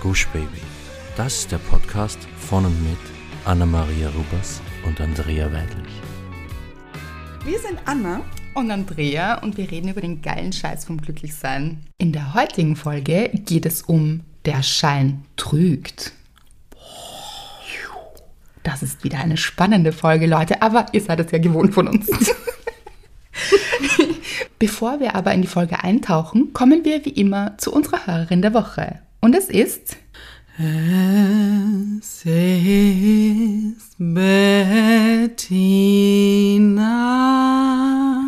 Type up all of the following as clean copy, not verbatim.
Gush Baby. Das ist der Podcast von und mit Anna-Maria Rubers und Andrea Weidlich. Wir sind Anna und Andrea und wir reden über den geilen Scheiß vom Glücklichsein. In der heutigen Folge geht es um Der Schein trügt. Das ist wieder eine spannende Folge, Leute, aber ihr seid es ja gewohnt von uns. Bevor wir aber in die Folge eintauchen, kommen wir wie immer zu unserer Hörerin der Woche. Und es ist... Es ist Bettina.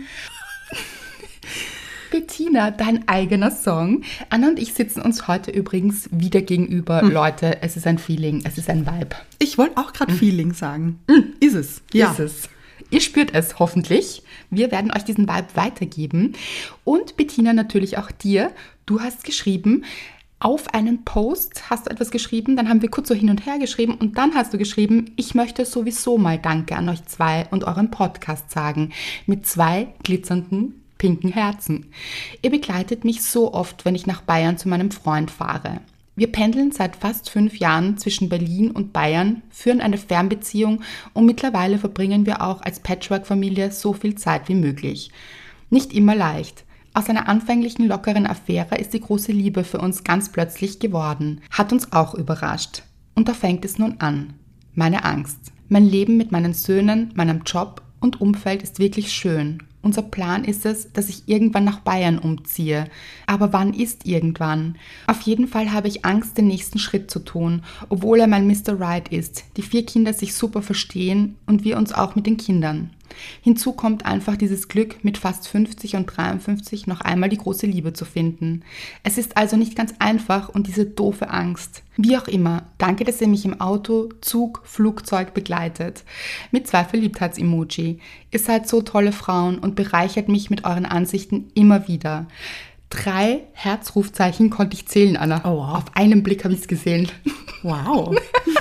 Bettina, dein eigener Song. Anna und ich sitzen uns heute übrigens wieder gegenüber. Leute, es ist ein Feeling, es ist ein Vibe. Ich wollte auch gerade Feeling sagen. Ist es. Ja. Ist es. Ihr spürt es hoffentlich. Wir werden euch diesen Vibe weitergeben. Und Bettina, natürlich auch dir. Du hast geschrieben, auf einen Post hast du etwas geschrieben, dann haben wir kurz so hin und her geschrieben und dann hast du geschrieben, ich möchte sowieso mal Danke an euch zwei und eurem Podcast sagen. Mit 2 glitzernden pinken Herzen. Ihr begleitet mich so oft, wenn ich nach Bayern zu meinem Freund fahre. Wir pendeln seit fast 5 Jahren zwischen Berlin und Bayern, führen eine Fernbeziehung und mittlerweile verbringen wir auch als Patchwork-Familie so viel Zeit wie möglich. Nicht immer leicht. Aus einer anfänglichen lockeren Affäre ist die große Liebe für uns ganz plötzlich geworden. Hat uns auch überrascht. Und da fängt es nun an. Meine Angst. Mein Leben mit meinen Söhnen, meinem Job und Umfeld ist wirklich schön. Unser Plan ist es, dass ich irgendwann nach Bayern umziehe. Aber wann ist irgendwann? Auf jeden Fall habe ich Angst, den nächsten Schritt zu tun, obwohl er mein Mr. Right ist, die 4 Kinder sich super verstehen und wir uns auch mit den Kindern. Hinzu kommt einfach dieses Glück, mit fast 50 und 53 noch einmal die große Liebe zu finden. Es ist also nicht ganz einfach und diese doofe Angst. Wie auch immer, danke, dass ihr mich im Auto, Zug, Flugzeug begleitet. Mit 2 Verliebtheits-Emoji. Ihr seid so tolle Frauen und bereichert mich mit euren Ansichten immer wieder. 3 Herzrufzeichen konnte ich zählen, Anna. Oh, wow. Auf einen Blick habe ich es gesehen. Wow.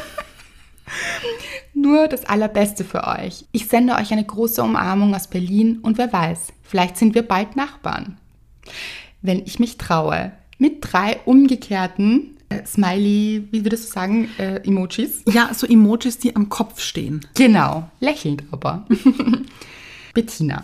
Nur das Allerbeste für euch. Ich sende euch eine große Umarmung aus Berlin und wer weiß, vielleicht sind wir bald Nachbarn. Wenn ich mich traue. Mit 3 umgekehrten Smiley, wie würdest du sagen, Emojis? Ja, so Emojis, die am Kopf stehen. Genau, lächelnd aber. Bettina.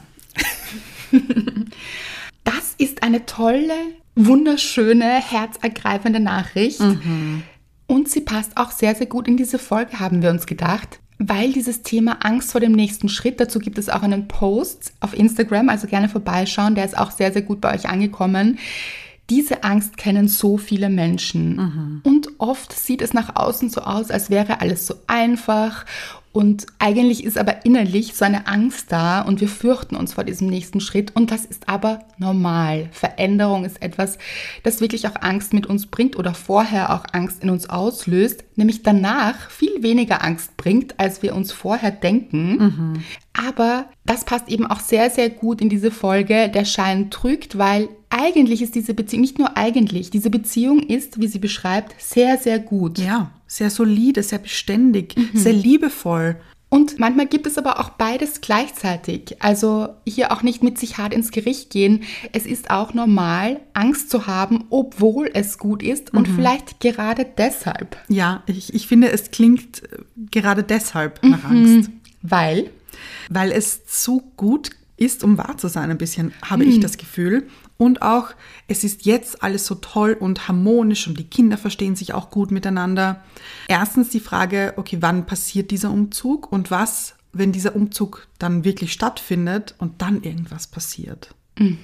Das ist eine tolle, wunderschöne, herzergreifende Nachricht. Und sie passt auch sehr, sehr gut in diese Folge, haben wir uns gedacht, weil dieses Thema Angst vor dem nächsten Schritt, dazu gibt es auch einen Post auf Instagram, also gerne vorbeischauen, der ist auch sehr, sehr gut bei euch angekommen. Diese Angst kennen so viele Menschen und oft sieht es nach außen so aus, als wäre alles so einfach und eigentlich ist aber innerlich so eine Angst da und wir fürchten uns vor diesem nächsten Schritt und das ist aber normal. Veränderung ist etwas, das wirklich auch Angst mit uns bringt oder vorher auch Angst in uns auslöst, nämlich danach viel weniger Angst bringt, als wir uns vorher denken. Aber das passt eben auch sehr, sehr gut in diese Folge, der Schein trügt, weil eigentlich ist diese Beziehung, nicht nur eigentlich, diese Beziehung ist, wie sie beschreibt, sehr, sehr gut. Ja, sehr solide, sehr beständig, sehr liebevoll. Und manchmal gibt es aber auch beides gleichzeitig. Also hier auch nicht mit sich hart ins Gericht gehen. Es ist auch normal, Angst zu haben, obwohl es gut ist und vielleicht gerade deshalb. Ja, ich finde, es klingt gerade deshalb nach Angst. Weil es zu gut ist, um wahr zu sein, ein bisschen, habe ich das Gefühl. Und auch, es ist jetzt alles so toll und harmonisch und die Kinder verstehen sich auch gut miteinander. Erstens die Frage, okay, wann passiert dieser Umzug und was, wenn dieser Umzug dann wirklich stattfindet und dann irgendwas passiert?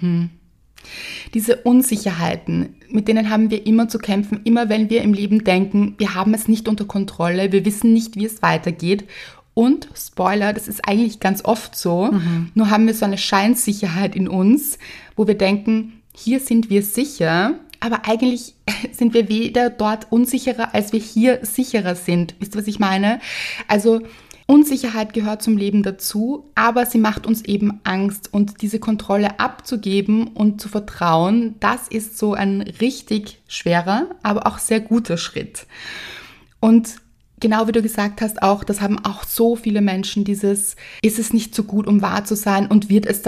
Diese Unsicherheiten, mit denen haben wir immer zu kämpfen, immer wenn wir im Leben denken, wir haben es nicht unter Kontrolle, wir wissen nicht, wie es weitergeht. Und, Spoiler, das ist eigentlich ganz oft so, nur haben wir so eine Scheinsicherheit in uns, wo wir denken, hier sind wir sicher, aber eigentlich sind wir weder dort unsicherer, als wir hier sicherer sind. Wisst ihr, was ich meine? Also Unsicherheit gehört zum Leben dazu, aber sie macht uns eben Angst und diese Kontrolle abzugeben und zu vertrauen, das ist so ein richtig schwerer, aber auch sehr guter Schritt. Und genau wie du gesagt hast, auch, das haben auch so viele Menschen dieses, ist es nicht so gut, um wahr zu sein und wird es dann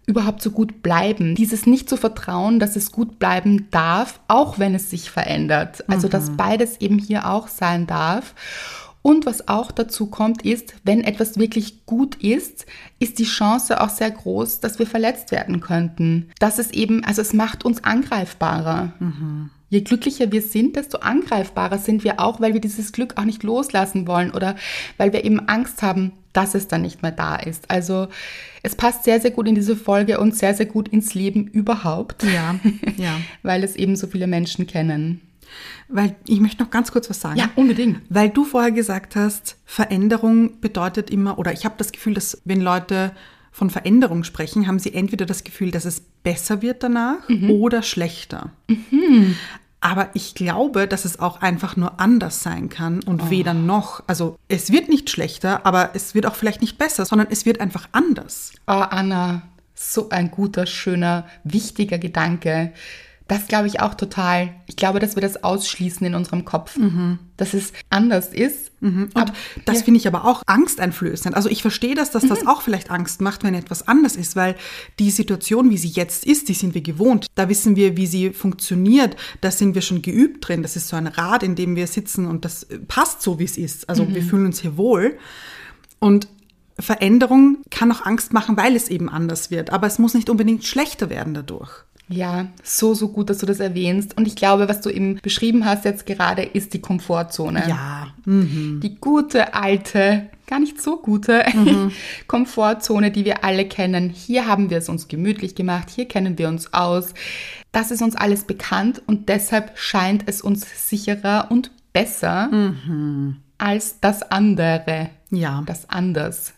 überhaupt so gut bleiben. Dieses nicht zu vertrauen, dass es gut bleiben darf, auch wenn es sich verändert. Also dass beides eben hier auch sein darf. Und was auch dazu kommt, ist, wenn etwas wirklich gut ist, ist die Chance auch sehr groß, dass wir verletzt werden könnten. Das ist eben, also es macht uns angreifbarer. Je glücklicher wir sind, desto angreifbarer sind wir auch, weil wir dieses Glück auch nicht loslassen wollen oder weil wir eben Angst haben, dass es dann nicht mehr da ist. Also es passt sehr, sehr gut in diese Folge und sehr, sehr gut ins Leben überhaupt. Ja. Weil es eben so viele Menschen kennen. Weil ich möchte noch ganz kurz was sagen. Ja, unbedingt. Weil du vorher gesagt hast, Veränderung bedeutet immer, oder ich habe das Gefühl, dass wenn Leute von Veränderung sprechen, haben sie entweder das Gefühl, dass es besser wird danach oder schlechter. Aber ich glaube, dass es auch einfach nur anders sein kann und weder noch. Also es wird nicht schlechter, aber es wird auch vielleicht nicht besser, sondern es wird einfach anders. Oh, Anna, so ein guter, schöner, wichtiger Gedanke. Das glaube ich auch total. Ich glaube, dass wir das ausschließen in unserem Kopf, dass es anders ist. Und das finde ich aber auch angsteinflößend. Also ich verstehe dass das auch vielleicht Angst macht, wenn etwas anders ist, weil die Situation, wie sie jetzt ist, die sind wir gewohnt. Da wissen wir, wie sie funktioniert. Da sind wir schon geübt drin. Das ist so ein Rad, in dem wir sitzen und das passt so, wie es ist. Also wir fühlen uns hier wohl. Und Veränderung kann auch Angst machen, weil es eben anders wird. Aber es muss nicht unbedingt schlechter werden dadurch. Ja, so gut, dass du das erwähnst. Und ich glaube, was du eben beschrieben hast jetzt gerade, ist die Komfortzone. Ja. Die gute, alte, gar nicht so gute Komfortzone, die wir alle kennen. Hier haben wir es uns gemütlich gemacht, hier kennen wir uns aus. Das ist uns alles bekannt und deshalb scheint es uns sicherer und besser als das andere. Ja. Das Anders.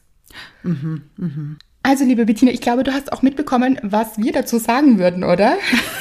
Also, liebe Bettina, ich glaube, du hast auch mitbekommen, was wir dazu sagen würden, oder?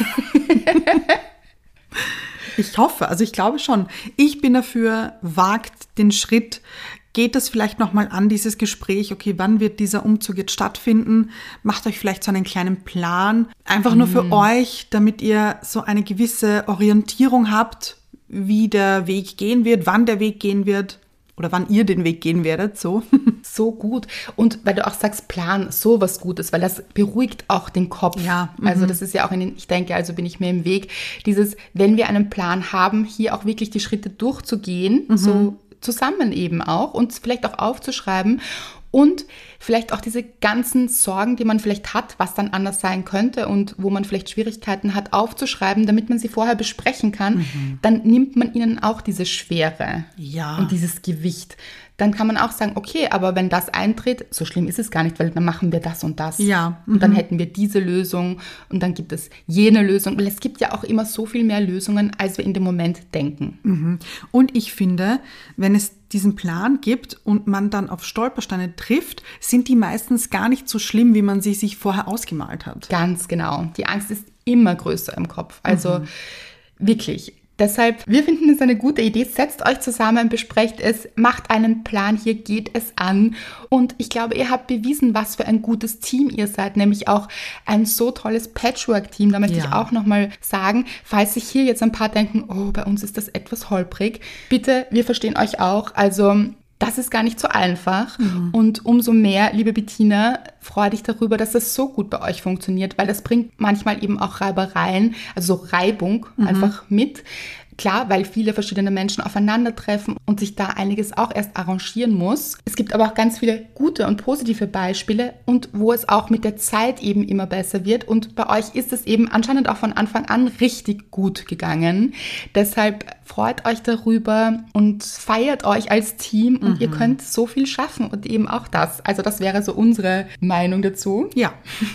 Ich hoffe, also ich glaube schon. Ich bin dafür, wagt den Schritt, geht das vielleicht nochmal an, dieses Gespräch, okay, wann wird dieser Umzug jetzt stattfinden? Macht euch vielleicht so einen kleinen Plan, einfach nur für euch, damit ihr so eine gewisse Orientierung habt, wie der Weg gehen wird, wann der Weg gehen wird. Oder wann ihr den Weg gehen werdet, so. So gut. Und weil du auch sagst, Plan, so was Gutes, weil das beruhigt auch den Kopf. Ja. Also das ist ja auch ich denke, also bin ich mir im Weg. Dieses, wenn wir einen Plan haben, hier auch wirklich die Schritte durchzugehen, so zusammen eben auch und vielleicht auch aufzuschreiben und vielleicht auch diese ganzen Sorgen, die man vielleicht hat, was dann anders sein könnte und wo man vielleicht Schwierigkeiten hat, aufzuschreiben, damit man sie vorher besprechen kann, dann nimmt man ihnen auch diese Schwere und dieses Gewicht. Dann kann man auch sagen, okay, aber wenn das eintritt, so schlimm ist es gar nicht, weil dann machen wir das und das. Ja. Und dann hätten wir diese Lösung und dann gibt es jene Lösung. Weil es gibt ja auch immer so viel mehr Lösungen, als wir in dem Moment denken. Und ich finde, wenn es diesen Plan gibt und man dann auf Stolpersteine trifft, sind die meistens gar nicht so schlimm, wie man sie sich vorher ausgemalt hat. Ganz genau. Die Angst ist immer größer im Kopf. Also wirklich. Deshalb, wir finden es eine gute Idee. Setzt euch zusammen, besprecht es, macht einen Plan, hier geht es an. Und ich glaube, ihr habt bewiesen, was für ein gutes Team ihr seid, nämlich auch ein so tolles Patchwork-Team. Da möchte ich auch nochmal sagen, falls sich hier jetzt ein paar denken, oh, bei uns ist das etwas holprig. Bitte, wir verstehen euch auch. Also das ist gar nicht so einfach. Und umso mehr, liebe Bettina, freu dich darüber, dass das so gut bei euch funktioniert, weil das bringt manchmal eben auch Reibereien, also so Reibung einfach mit. Klar, weil viele verschiedene Menschen aufeinandertreffen und sich da einiges auch erst arrangieren muss. Es gibt aber auch ganz viele gute und positive Beispiele und wo es auch mit der Zeit eben immer besser wird. Und bei euch ist es eben anscheinend auch von Anfang an richtig gut gegangen. Deshalb freut euch darüber und feiert euch als Team und ihr könnt so viel schaffen und eben auch das. Also das wäre so unsere Meinung dazu. Ja.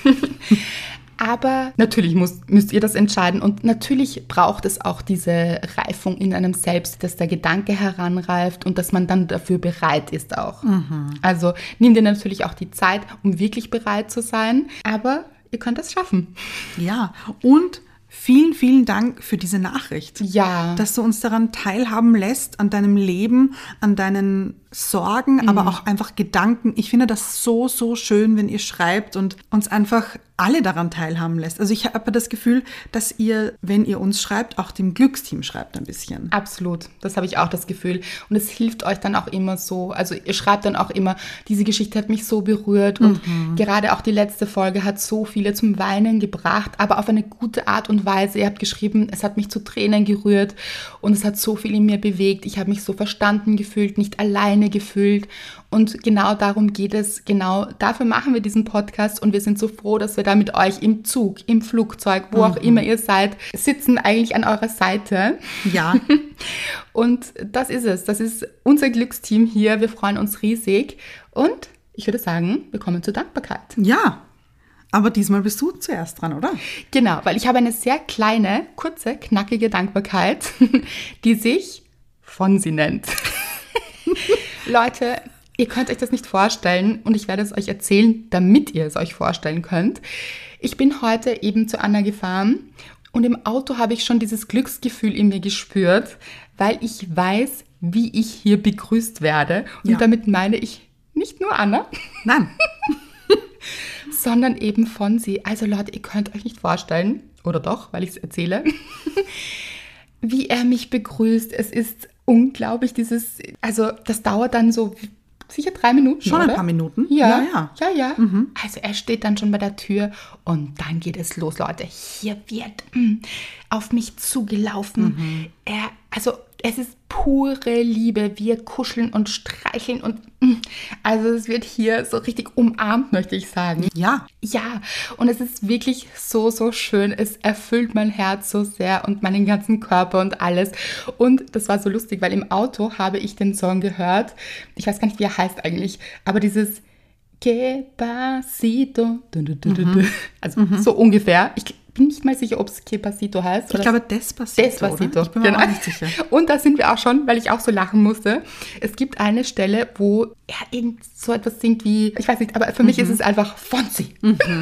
Aber natürlich müsst ihr das entscheiden und natürlich braucht es auch diese Reifung in einem selbst, dass der Gedanke heranreift und dass man dann dafür bereit ist auch. Also nehmt ihr natürlich auch die Zeit, um wirklich bereit zu sein, aber ihr könnt es schaffen. Ja, und vielen, vielen Dank für diese Nachricht. Ja. Dass du uns daran teilhaben lässt, an deinem Leben, an deinen Sorgen, aber auch einfach Gedanken. Ich finde das so, so schön, wenn ihr schreibt und uns einfach alle daran teilhaben lässt. Also ich habe das Gefühl, dass ihr, wenn ihr uns schreibt, auch dem Glücksteam schreibt ein bisschen. Absolut, das habe ich auch das Gefühl. Und es hilft euch dann auch immer so, also ihr schreibt dann auch immer, diese Geschichte hat mich so berührt und gerade auch die letzte Folge hat so viele zum Weinen gebracht, aber auf eine gute Art und Weise. Ihr habt geschrieben, es hat mich zu Tränen gerührt und es hat so viel in mir bewegt. Ich habe mich so verstanden gefühlt, nicht alleine gefühlt. Und genau darum geht es, genau dafür machen wir diesen Podcast und wir sind so froh, dass wir da mit euch im Zug, im Flugzeug, wo auch immer ihr seid, sitzen eigentlich an eurer Seite. Ja. Und das ist es, das ist unser Glücksteam hier, wir freuen uns riesig und ich würde sagen, wir kommen zur Dankbarkeit. Ja, aber diesmal bist du zuerst dran, oder? Genau, weil ich habe eine sehr kleine, kurze, knackige Dankbarkeit, die sich Fonsi nennt. Leute, ihr könnt euch das nicht vorstellen und ich werde es euch erzählen, damit ihr es euch vorstellen könnt. Ich bin heute eben zu Anna gefahren und im Auto habe ich schon dieses Glücksgefühl in mir gespürt, weil ich weiß, wie ich hier begrüßt werde. Und damit meine ich nicht nur Anna. Nein. Sondern eben Fonsi. Also Leute, ihr könnt euch nicht vorstellen, oder doch, weil ich es erzähle, wie er mich begrüßt. Es ist unglaublich, also das dauert dann so sicher 3 Minuten, Schon oder? ein paar Minuten? Ja. Also er steht dann schon bei der Tür und dann geht es los, Leute. Hier wird auf mich zugelaufen. Es ist pure Liebe. Wir kuscheln und streicheln und also es wird hier so richtig umarmt, möchte ich sagen. Ja. Ja, und es ist wirklich so, so schön. Es erfüllt mein Herz so sehr und meinen ganzen Körper und alles. Und das war so lustig, weil im Auto habe ich den Song gehört. Ich weiß gar nicht, wie er heißt eigentlich, aber dieses Que pasito. Also so ungefähr. Ich bin nicht mal sicher, ob es Que pasito heißt. Ich glaube Despacito. Despacito. Oder? Ich bin mir auch nicht sicher. Und da sind wir auch schon, weil ich auch so lachen musste. Es gibt eine Stelle, wo er irgend so etwas singt wie, ich weiß nicht, aber für mich ist es einfach Fonsi.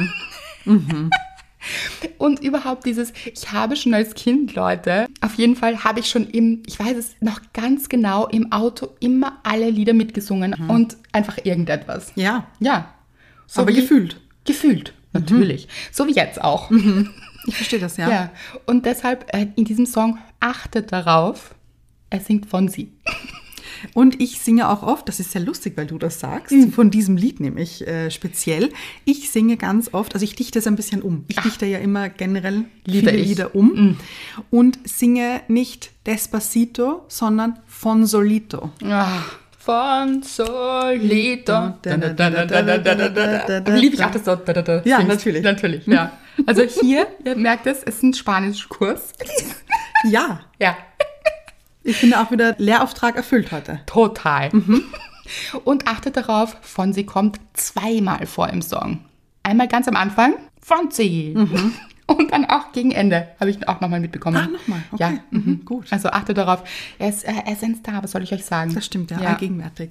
Und überhaupt ich habe schon als Kind, Leute, auf jeden Fall habe ich schon ich weiß es noch ganz genau, im Auto immer alle Lieder mitgesungen und einfach irgendetwas. Ja. Ja. So Aber gefühlt. Gefühlt, natürlich. So wie jetzt auch. Ich verstehe das, ja. Ja. Und deshalb in diesem Song achtet darauf, er singt Fonsi. Und ich singe auch oft, das ist sehr lustig, weil du das sagst, von diesem Lied nämlich speziell. Ich singe ganz oft, also ich dichte es ein bisschen um. Ich dichte ja immer generell viele Lieder um und singe nicht Despacito, sondern Fonsolito. Von Solito. Liebe ich auch das so. Ja, natürlich. Natürlich, ja. Also hier, ihr merkt es, ist ein Spanischkurs. Ja. Ja. Ich finde auch wieder Lehrauftrag erfüllt heute. Total. Und achtet darauf, Fonsi kommt 2-mal vor im Song. Einmal ganz am Anfang, Fonsi. Und dann auch gegen Ende, habe ich auch nochmal mitbekommen. Nochmal, okay. Ja, gut. Also achtet darauf, er ist ein Star, was soll ich euch sagen? Das stimmt, ja. Allgegenwärtig.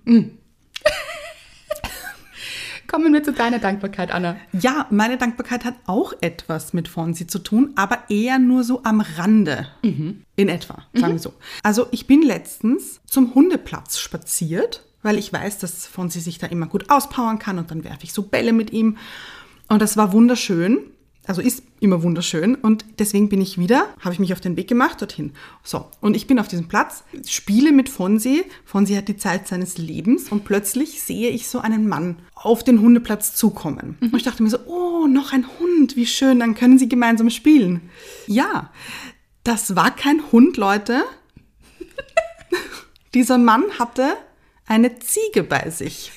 Kommen wir zu deiner Dankbarkeit, Anna. Ja, meine Dankbarkeit hat auch etwas mit Fonsi zu tun, aber eher nur so am Rande. In etwa, sagen wir so. Also ich bin letztens zum Hundeplatz spaziert, weil ich weiß, dass Fonsi sich da immer gut auspowern kann und dann werfe ich so Bälle mit ihm. Und das war wunderschön. Also ist immer wunderschön und deswegen habe ich mich auf den Weg gemacht dorthin. So, und ich bin auf diesem Platz, spiele mit Fonsi. Fonsi hat die Zeit seines Lebens und plötzlich sehe ich so einen Mann auf den Hundeplatz zukommen. Und ich dachte mir so, oh, noch ein Hund, wie schön, dann können sie gemeinsam spielen. Ja, das war kein Hund, Leute. Dieser Mann hatte eine Ziege bei sich.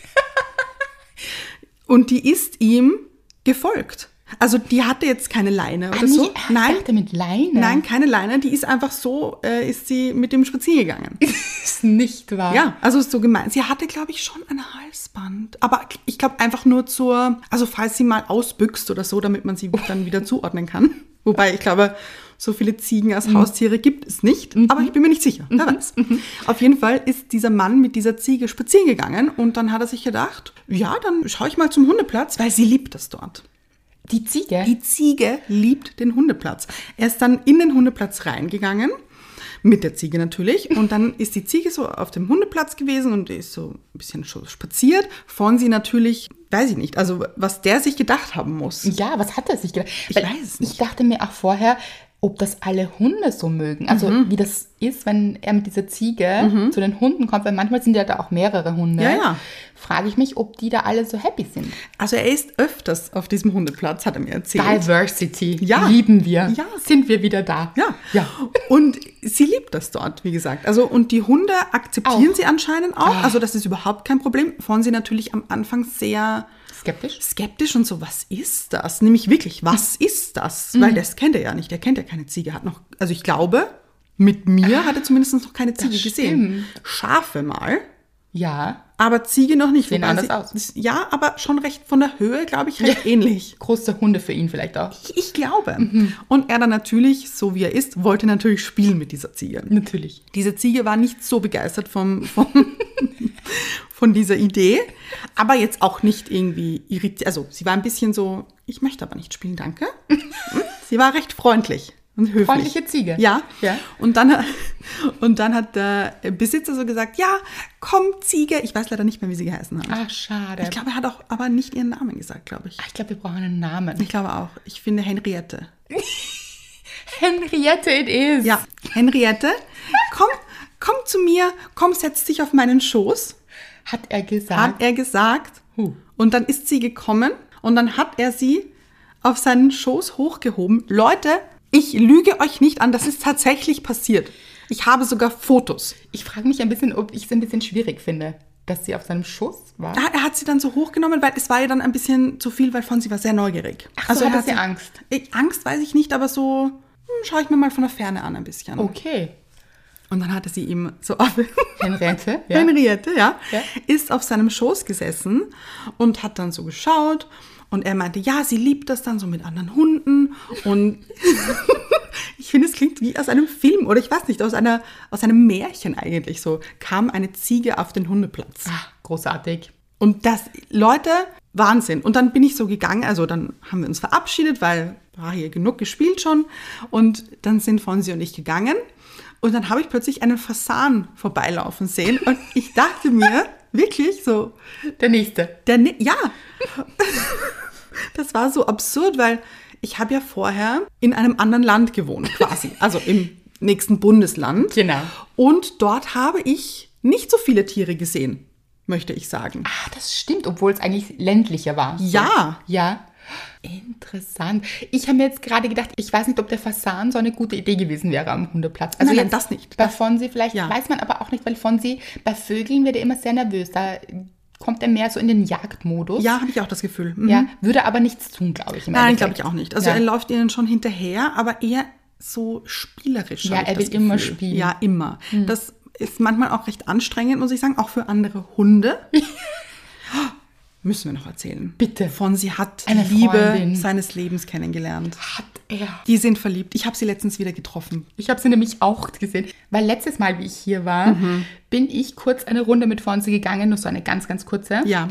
Und die ist ihm gefolgt. Also die hatte jetzt keine Leine oder so. Nein, ich dachte mit Leine. Nein, keine Leine. Die ist einfach so, ist sie mit dem spazieren gegangen. Ist nicht wahr. Ja, also ist so gemein. Sie hatte, glaube ich, schon ein Halsband. Aber ich glaube einfach nur also falls sie mal ausbüchst oder so, damit man sie dann wieder zuordnen kann. Wobei ich glaube, so viele Ziegen als Haustiere gibt es nicht. Aber ich bin mir nicht sicher. Wer weiß. Auf jeden Fall ist dieser Mann mit dieser Ziege spazieren gegangen und dann hat er sich gedacht, ja, dann schaue ich mal zum Hundeplatz, weil sie liebt das dort. Die Ziege? Die Ziege liebt den Hundeplatz. Er ist dann in den Hundeplatz reingegangen, mit der Ziege natürlich. Und dann ist die Ziege so auf dem Hundeplatz gewesen und ist so ein bisschen schon spaziert. Fonsi natürlich weiß ich nicht, also was der sich gedacht haben muss. Ja, was hat er sich gedacht? Ich Weil weiß es nicht. Ich dachte mir auch vorher, ob das alle Hunde so mögen. Also wie das ist, wenn er mit dieser Ziege zu den Hunden kommt, weil manchmal sind ja da auch mehrere Hunde. Ja. Frage ich mich, ob die da alle so happy sind. Also er ist öfters auf diesem Hundeplatz, hat er mir erzählt. Diversity, Ja. lieben wir. Ja. Sind wir wieder da. Ja. Und sie liebt das dort, wie gesagt. Also und die Hunde akzeptieren Auch. sie anscheinend auch. Also das ist überhaupt kein Problem. Fonsi natürlich am Anfang sehr skeptisch und so, was ist das? Nämlich wirklich, was ist das? Weil das kennt er ja nicht. Der kennt ja keine Ziege. Also ich glaube, mit mir hat er zumindest noch keine Ziege gesehen. Schafe mal, Ja, aber Ziege noch nicht. Sehen Wobei anders aus. Ja, aber schon recht von der Höhe, glaube ich, recht ähnlich. große Hunde für ihn vielleicht auch. Ich glaube. Und er dann natürlich, so wie er ist, wollte natürlich spielen mit dieser Ziege. Natürlich. Diese Ziege war nicht so begeistert von dieser Idee, aber jetzt auch nicht irgendwie irritiert. Also sie war ein bisschen so, ich möchte aber nicht spielen, danke. Sie war recht freundlich und höflich. Freundliche Ziege. Ja. Ja. Und dann hat der Besitzer so gesagt, ja, komm Ziege. Ich weiß leider nicht mehr, wie sie geheißen hat. Ach, schade. Ich glaube, er hat auch aber nicht ihren Namen gesagt, glaube ich. Ich glaube, wir brauchen einen Namen. Ich glaube auch. Ich finde Henriette. Henriette it is. Ja, Henriette, komm zu mir, komm, setz dich auf meinen Schoß. Hat er gesagt. Hat er gesagt. Und dann ist sie gekommen und dann hat er sie auf seinen Schoß hochgehoben. Leute, ich lüge euch nicht an, das ist tatsächlich passiert. Ich habe sogar Fotos. Ich frage mich ein bisschen, ob ich es ein bisschen schwierig finde, dass sie auf seinem Schoß war. Er hat sie dann so hochgenommen, weil es war ja dann ein bisschen zu viel, weil Fonsi war sehr neugierig. Ach so, er hatte sie Angst? Angst weiß ich nicht, aber so schaue ich mir mal von der Ferne an ein bisschen. Okay. Und dann hatte sie ihm so auf... Henriette, ja. Henriette, ja, Ja. ist auf seinem Schoß gesessen und hat dann so geschaut und er meinte, ja, sie liebt das dann so mit anderen Hunden und ich finde, es klingt wie aus einem Film oder ich weiß nicht, aus einem Märchen eigentlich so, kam eine Ziege auf den Hundeplatz. Ach, großartig. Und das, Leute, Wahnsinn. Und dann bin ich so gegangen, also dann haben wir uns verabschiedet, weil war hier genug gespielt schon und dann sind Fonsi und ich gegangen. Und dann habe ich plötzlich einen Fasan vorbeilaufen sehen und ich dachte mir, wirklich so, Der nächste. ja, das war so absurd, weil ich habe ja vorher in einem anderen Land gewohnt quasi, also im nächsten Bundesland. Genau. Und dort habe ich nicht so viele Tiere gesehen, möchte ich sagen. Ah, das stimmt, obwohl es eigentlich ländlicher war. Ja. Ja. Interessant. Ich habe mir jetzt gerade gedacht, ich weiß nicht, ob der Fasan so eine gute Idee gewesen wäre am Hundeplatz. Nein, jetzt das nicht. Bei Fonsi vielleicht, Ja. weiß man aber auch nicht, weil Fonsi, bei Vögeln wird er immer sehr nervös. Da kommt er mehr so in den Jagdmodus. Ja, habe ich auch das Gefühl. Mhm. Ja, würde aber nichts tun, glaube ich. Im Nein, Endeffekt. glaube ich auch nicht. Also ja. er läuft ihnen schon hinterher, aber eher so spielerisch. Ja, habe ich er das will immer Gefühl. spielen. Ja, immer. Das ist manchmal auch recht anstrengend, muss ich sagen, auch für andere Hunde. Müssen wir noch erzählen. Bitte. Fonsi hat Eine die Liebe Freundin. seines Lebens kennengelernt. Hat er. Die sind verliebt. Ich habe sie letztens wieder getroffen. Ich habe sie nämlich auch gesehen, weil letztes Mal, wie ich hier war, bin ich kurz eine Runde mit Fonsi gegangen, nur so eine ganz, ganz kurze. Ja.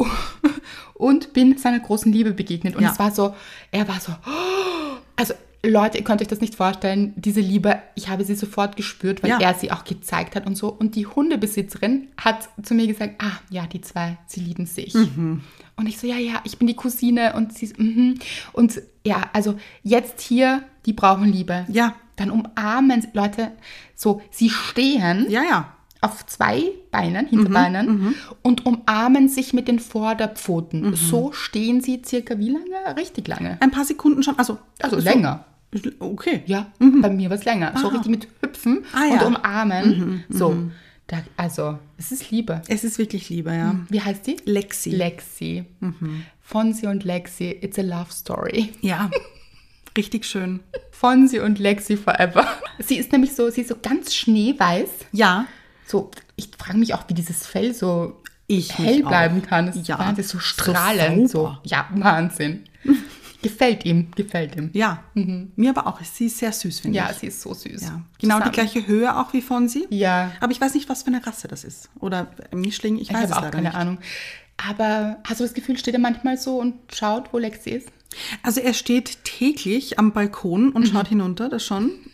Und bin seiner großen Liebe begegnet. Und Ja. es war so, er war so, also Leute, ihr könnt euch das nicht vorstellen, diese Liebe, ich habe sie sofort gespürt, weil Ja. er sie auch gezeigt hat und so. Und die Hundebesitzerin hat zu mir gesagt, ja, die zwei, sie lieben sich. Und ich so, ja, ich bin die Cousine und sie, Und ja, also jetzt hier, die brauchen Liebe. Ja. Dann umarmen sie, Leute, so, sie stehen Ja. auf zwei Beinen, Hinterbeinen und umarmen sich mit den Vorderpfoten. So stehen sie circa wie lange? Richtig lange. Ein paar Sekunden schon. Also Länger. Okay. Ja, bei mir war es länger. So Ah. richtig mit Hüpfen Ah, und ja. umarmen. So, also es ist Liebe. Es ist wirklich Liebe, ja. Wie heißt die? Lexi. Lexi. Fonsi und Lexi, it's a love story. Ja. Richtig schön. Fonsi und Lexi forever. Sie ist nämlich so, sie ist so ganz schneeweiß. Ja. So, ich frage mich auch, wie dieses Fell so Ich hell mich auch. bleiben kann. Das Ja. ist so strahlend. So, sauber. ja, Wahnsinn. Gefällt ihm. Ja. Mir aber auch. Sie ist sehr süß, finde Ja, ich. sie ist so süß. Ja. Genau die Zusammen. gleiche Höhe auch wie Fonsi. Ja. Aber ich weiß nicht, was für eine Rasse das ist. Oder ein Mischling, ich Ich weiß es habe auch leider keine nicht. Ahnung. Aber hast du das Gefühl, steht er manchmal so und schaut, wo Lexi ist? Also er steht täglich am Balkon und schaut hinunter, das schon.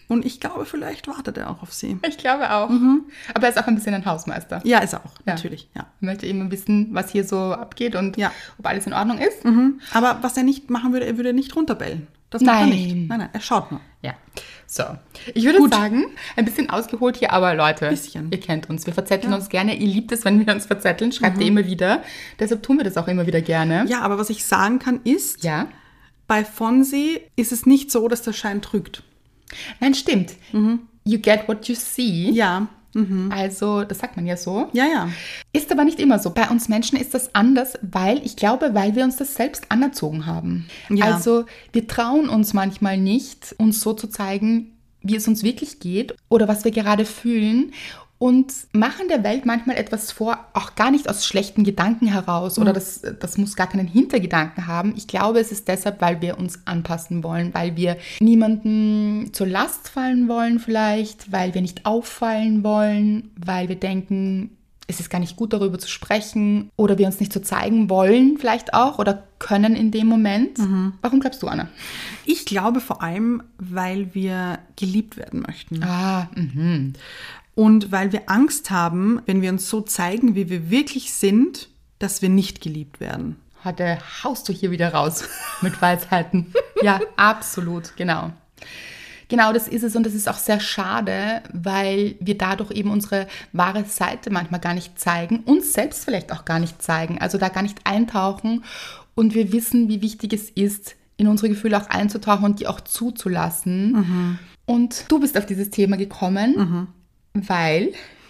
Und ich glaube, vielleicht wartet er auch auf sie. Ich glaube auch. Aber er ist auch ein bisschen ein Hausmeister. Ja, ist er auch, Ja. natürlich. Ja. Er möchte eben wissen, was hier so abgeht und Ja. ob alles in Ordnung ist. Aber was er nicht machen würde, er würde nicht runterbellen. Das macht er Nein. nicht. Nein, er schaut nur. Ja. So. Ich würde sagen, ein bisschen ausgeholt hier, aber Leute, Bisschen. ihr kennt uns. Wir verzetteln uns gerne. Ihr liebt es, wenn wir uns verzetteln. Schreibt ihr immer wieder. Deshalb tun wir das auch immer wieder gerne. Ja, aber was ich sagen kann ist, Ja. bei Fonsi ist es nicht so, dass der Schein trügt. Nein, stimmt. You get what you see. Ja, Also, das sagt man ja so. ja, ja. Ist aber nicht immer so. Bei uns Menschen ist das anders, weil wir uns das selbst anerzogen haben. Ja. Also, wir trauen uns manchmal nicht, uns so zu zeigen, wie es uns wirklich geht oder was wir gerade fühlen und machen der Welt manchmal etwas vor, auch gar nicht aus schlechten Gedanken heraus oder das muss gar keinen Hintergedanken haben. Ich glaube, es ist deshalb, weil wir uns anpassen wollen, weil wir niemandem zur Last fallen wollen vielleicht, weil wir nicht auffallen wollen, weil wir denken, es ist gar nicht gut, darüber zu sprechen oder wir uns nicht so zeigen wollen vielleicht auch oder können in dem Moment. Warum glaubst du, Anna? Ich glaube vor allem, weil wir geliebt werden möchten. Und weil wir Angst haben, wenn wir uns so zeigen, wie wir wirklich sind, dass wir nicht geliebt werden. Heute haust du hier wieder raus mit Weisheiten. Ja, absolut, genau. Genau, das ist es und das ist auch sehr schade, weil wir dadurch eben unsere wahre Seite manchmal gar nicht zeigen, uns selbst vielleicht auch gar nicht zeigen, also da gar nicht eintauchen und wir wissen, wie wichtig es ist, in unsere Gefühle auch einzutauchen und die auch zuzulassen. Und du bist auf dieses Thema gekommen, weil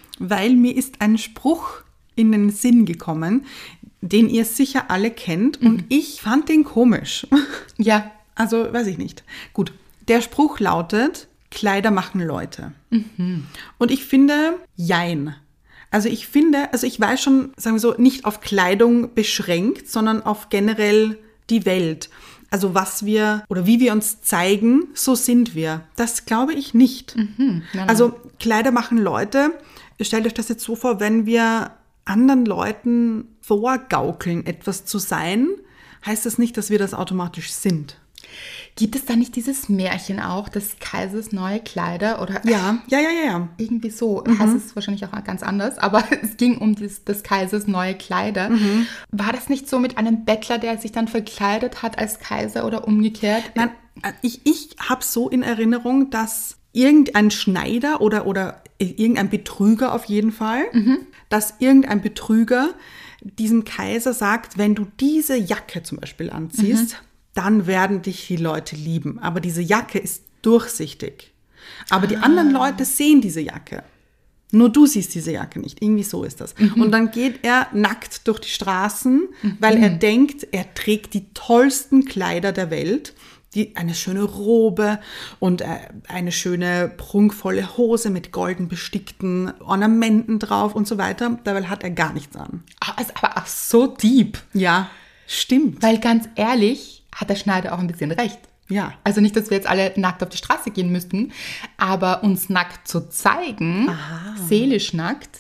Mir ist ein Spruch in den Sinn gekommen, den ihr sicher alle kennt und ich fand den komisch. ja, Also, weiß ich nicht. Gut, der Spruch lautet, Kleider machen Leute. Und ich finde, jein. Also ich weiß schon, sagen wir so, nicht auf Kleidung beschränkt, sondern auf generell die Welt. Also was wir oder wie wir uns zeigen, so sind wir. Das glaube ich nicht. Nein. Also Kleider machen Leute. Stellt euch das jetzt so vor, wenn wir anderen Leuten vorgaukeln, etwas zu sein, heißt das nicht, dass wir das automatisch sind. Gibt es da nicht dieses Märchen auch, des Kaisers neue Kleider? Oder Ja. irgendwie so, heißt es wahrscheinlich auch ganz anders, aber es ging um des Kaisers neue Kleider. War das nicht so mit einem Bettler, der sich dann verkleidet hat als Kaiser oder umgekehrt? Nein, ich habe so in Erinnerung, dass irgendein Schneider oder irgendein Betrüger auf jeden Fall, dass irgendein Betrüger diesem Kaiser sagt, wenn du diese Jacke zum Beispiel anziehst, dann werden dich die Leute lieben. Aber diese Jacke ist durchsichtig. Aber die anderen Leute sehen diese Jacke. Nur du siehst diese Jacke nicht. Irgendwie so ist das. Und dann geht er nackt durch die Straßen, weil er denkt, er trägt die tollsten Kleider der Welt. Eine schöne Robe und eine schöne prunkvolle Hose mit golden bestickten Ornamenten drauf und so weiter. Dabei hat er gar nichts an. Aber auch so deep. Ja, stimmt. Weil ganz ehrlich, hat der Schneider auch ein bisschen recht. Ja. Also nicht, dass wir jetzt alle nackt auf die Straße gehen müssten, aber uns nackt zu zeigen, seelisch nackt,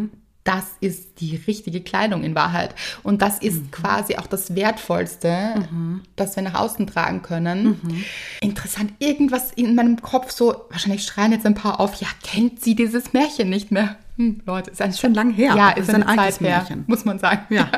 das ist die richtige Kleidung in Wahrheit. Und das ist quasi auch das Wertvollste, das wir nach außen tragen können. Interessant, irgendwas in meinem Kopf so, wahrscheinlich schreien jetzt ein paar auf, ja, kennt sie dieses Märchen nicht mehr? Leute, ist schon lang her. Ja, Das ist eine altes Zeit her, Märchen. muss man sagen. Ja.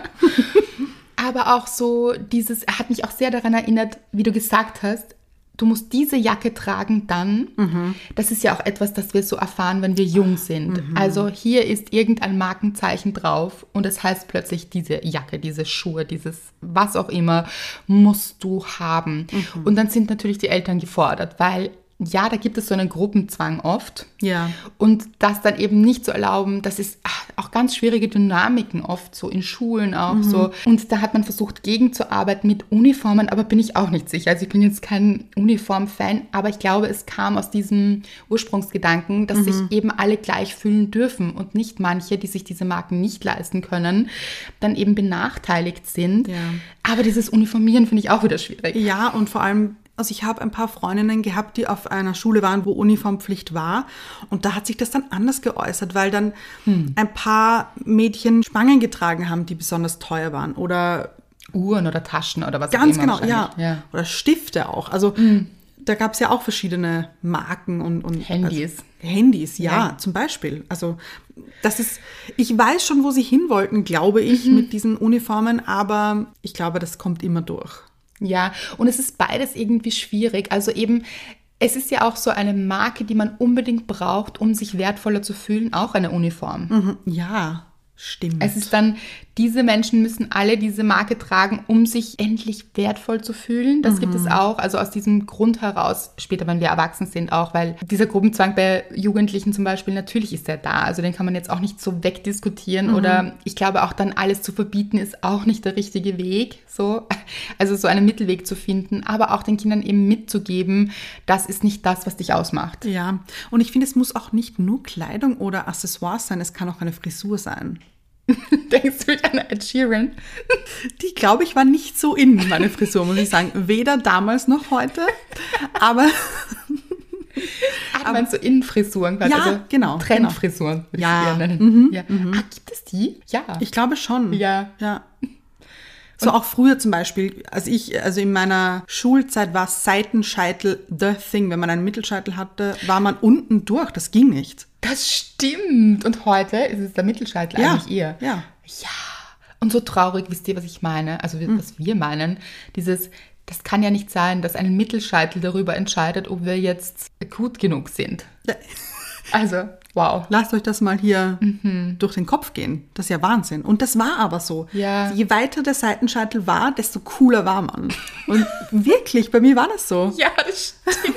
Aber auch so er hat mich auch sehr daran erinnert, wie du gesagt hast, du musst diese Jacke tragen dann. Das ist ja auch etwas, das wir so erfahren, wenn wir jung sind. Also hier ist irgendein Markenzeichen drauf und es heißt plötzlich, diese Jacke, diese Schuhe, dieses was auch immer, musst du haben. Und dann sind natürlich die Eltern gefordert, weil ja, da gibt es so einen Gruppenzwang oft. Ja. Und das dann eben nicht zu erlauben, das ist auch ganz schwierige Dynamiken oft, so in Schulen auch so. Und da hat man versucht, gegenzuarbeiten mit Uniformen, aber bin ich auch nicht sicher. Also ich bin jetzt kein Uniform-Fan, aber ich glaube, es kam aus diesem Ursprungsgedanken, dass sich eben alle gleich fühlen dürfen und nicht manche, die sich diese Marken nicht leisten können, dann eben benachteiligt sind. Ja. Aber dieses Uniformieren finde ich auch wieder schwierig. Ja, und vor allem, also ich habe ein paar Freundinnen gehabt, die auf einer Schule waren, wo Uniformpflicht war. Und da hat sich das dann anders geäußert, weil dann ein paar Mädchen Spangen getragen haben, die besonders teuer waren. Oder Uhren oder Taschen oder was auch ganz immer. genau, ja. Oder Stifte auch. Also da gab es ja auch verschiedene Marken und Handys. Also Handys, ja, zum Beispiel. Also ich weiß schon, wo sie hin wollten, glaube ich, mit diesen Uniformen, aber ich glaube, das kommt immer durch. Ja, und es ist beides irgendwie schwierig. Also eben, es ist ja auch so eine Marke, die man unbedingt braucht, um sich wertvoller zu fühlen, auch eine Uniform. Ja, stimmt. Es ist dann, diese Menschen müssen alle diese Marke tragen, um sich endlich wertvoll zu fühlen. Das gibt es auch, also aus diesem Grund heraus, später, wenn wir erwachsen sind auch, weil dieser Gruppenzwang bei Jugendlichen zum Beispiel, natürlich ist der da. Also den kann man jetzt auch nicht so wegdiskutieren oder ich glaube auch dann alles zu verbieten ist auch nicht der richtige Weg. So. Also so einen Mittelweg zu finden, aber auch den Kindern eben mitzugeben, das ist nicht das, was dich ausmacht. Ja, und ich finde, es muss auch nicht nur Kleidung oder Accessoires sein, es kann auch eine Frisur sein. Denkst du an Ed Sheeran? Die, glaube ich, war nicht so in meine Frisur, muss ich sagen. Weder damals noch heute, aber... Du meinst so Innenfrisuren quasi? Ja, also genau. Trendfrisuren, würde Ja. ich eher nennen. Ja. Mhm. Gibt es die? Ja. Ich glaube schon. Ja. Ja. So auch früher zum Beispiel, also in meiner Schulzeit war Seitenscheitel the thing. Wenn man einen Mittelscheitel hatte, war man unten durch. Das ging nicht. Das stimmt. Und heute ist es der Mittelscheitel eigentlich eher. Ja. Ja. Und so traurig, wisst ihr, was ich meine? Also was wir meinen. Das kann ja nicht sein, dass ein Mittelscheitel darüber entscheidet, ob wir jetzt gut genug sind. Also, wow. Lasst euch das mal hier durch den Kopf gehen. Das ist ja Wahnsinn. Und das war aber so. Ja. Je weiter der Seitenscheitel war, desto cooler war man. Und wirklich, bei mir war das so. Ja, das stimmt.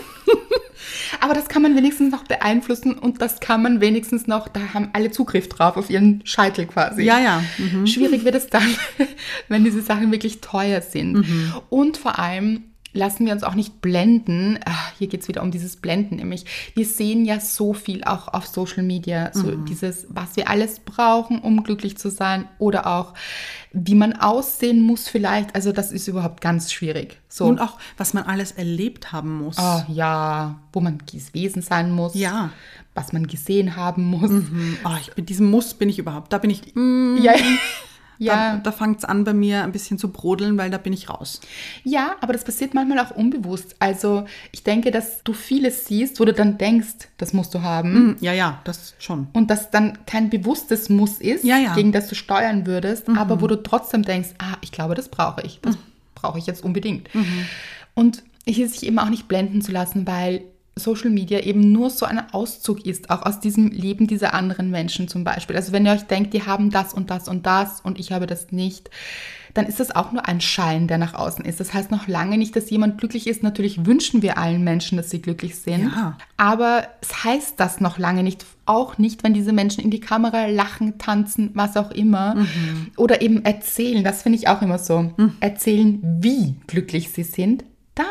Aber das kann man wenigstens noch beeinflussen und das kann man wenigstens noch, da haben alle Zugriff drauf, auf ihren Scheitel quasi. Ja, ja. Schwierig wird es dann, wenn diese Sachen wirklich teuer sind. Und vor allem lassen wir uns auch nicht blenden. Hier geht es wieder um dieses Blenden, nämlich wir sehen ja so viel auch auf Social Media, so dieses, was wir alles brauchen, um glücklich zu sein oder auch, wie man aussehen muss vielleicht. Also das ist überhaupt ganz schwierig. So. Und auch, was man alles erlebt haben muss. Ja, wo man gewesen sein muss. Ja. Was man gesehen haben muss. Mit diesem Muss bin ich überhaupt, da bin ich... Ja. Ja. Da fängt es an bei mir ein bisschen zu brodeln, weil da bin ich raus. Ja, aber das passiert manchmal auch unbewusst. Also ich denke, dass du vieles siehst, wo du dann denkst, das musst du haben. Ja, das schon. Und das dann kein bewusstes Muss ist, gegen das du steuern würdest, aber wo du trotzdem denkst, ich glaube, das brauche ich. Das brauche ich jetzt unbedingt. Und hier sich eben auch nicht blenden zu lassen, weil Social Media eben nur so ein Auszug ist, auch aus diesem Leben dieser anderen Menschen zum Beispiel. Also wenn ihr euch denkt, die haben das und das und das und ich habe das nicht, dann ist das auch nur ein Schein, der nach außen ist. Das heißt noch lange nicht, dass jemand glücklich ist. Natürlich wünschen wir allen Menschen, dass sie glücklich sind. Ja. Aber es heißt das noch lange nicht. Auch nicht, wenn diese Menschen in die Kamera lachen, tanzen, was auch immer. Oder eben erzählen. Das finde ich auch immer so. Erzählen, wie glücklich sie sind. Da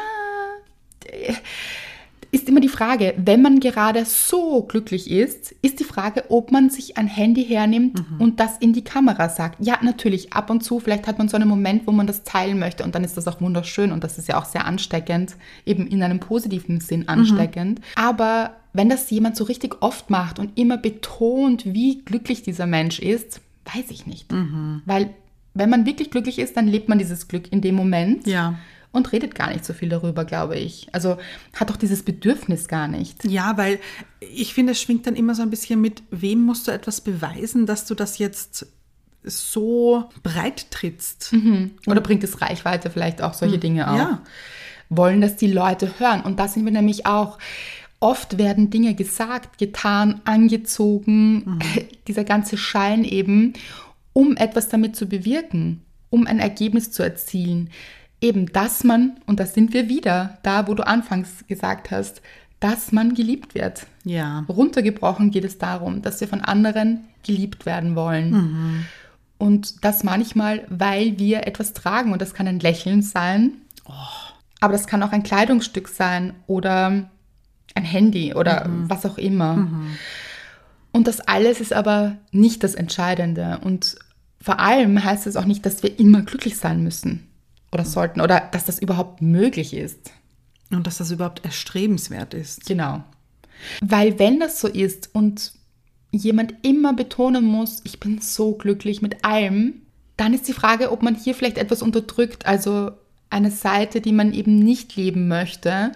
ist immer die Frage, wenn man gerade so glücklich ist die Frage, ob man sich ein Handy hernimmt und das in die Kamera sagt. Ja, natürlich, ab und zu, vielleicht hat man so einen Moment, wo man das teilen möchte und dann ist das auch wunderschön und das ist ja auch sehr ansteckend, eben in einem positiven Sinn ansteckend. Aber wenn das jemand so richtig oft macht und immer betont, wie glücklich dieser Mensch ist, weiß ich nicht. Weil wenn man wirklich glücklich ist, dann lebt man dieses Glück in dem Moment. Ja. Und redet gar nicht so viel darüber, glaube ich. Also hat doch dieses Bedürfnis gar nicht. Ja, weil ich finde, es schwingt dann immer so ein bisschen mit, wem musst du etwas beweisen, dass du das jetzt so breit trittst. Oder bringt es Reichweite vielleicht auch, solche Dinge auch. Ja. Wollen das die Leute hören. Und da sind wir nämlich auch. Oft werden Dinge gesagt, getan, angezogen, dieser ganze Schein eben, um etwas damit zu bewirken, um ein Ergebnis zu erzielen. Eben, dass man, und da sind wir wieder, da wo du anfangs gesagt hast, dass man geliebt wird. Ja. Runtergebrochen geht es darum, dass wir von anderen geliebt werden wollen. Und das manchmal, weil wir etwas tragen. Und das kann ein Lächeln sein, aber das kann auch ein Kleidungsstück sein oder ein Handy oder was auch immer. Und das alles ist aber nicht das Entscheidende. Und vor allem heißt es auch nicht, dass wir immer glücklich sein müssen. Oder sollten, oder dass das überhaupt möglich ist. Und dass das überhaupt erstrebenswert ist. Genau. Weil wenn das so ist und jemand immer betonen muss, ich bin so glücklich mit allem, dann ist die Frage, ob man hier vielleicht etwas unterdrückt, also eine Seite, die man eben nicht leben möchte.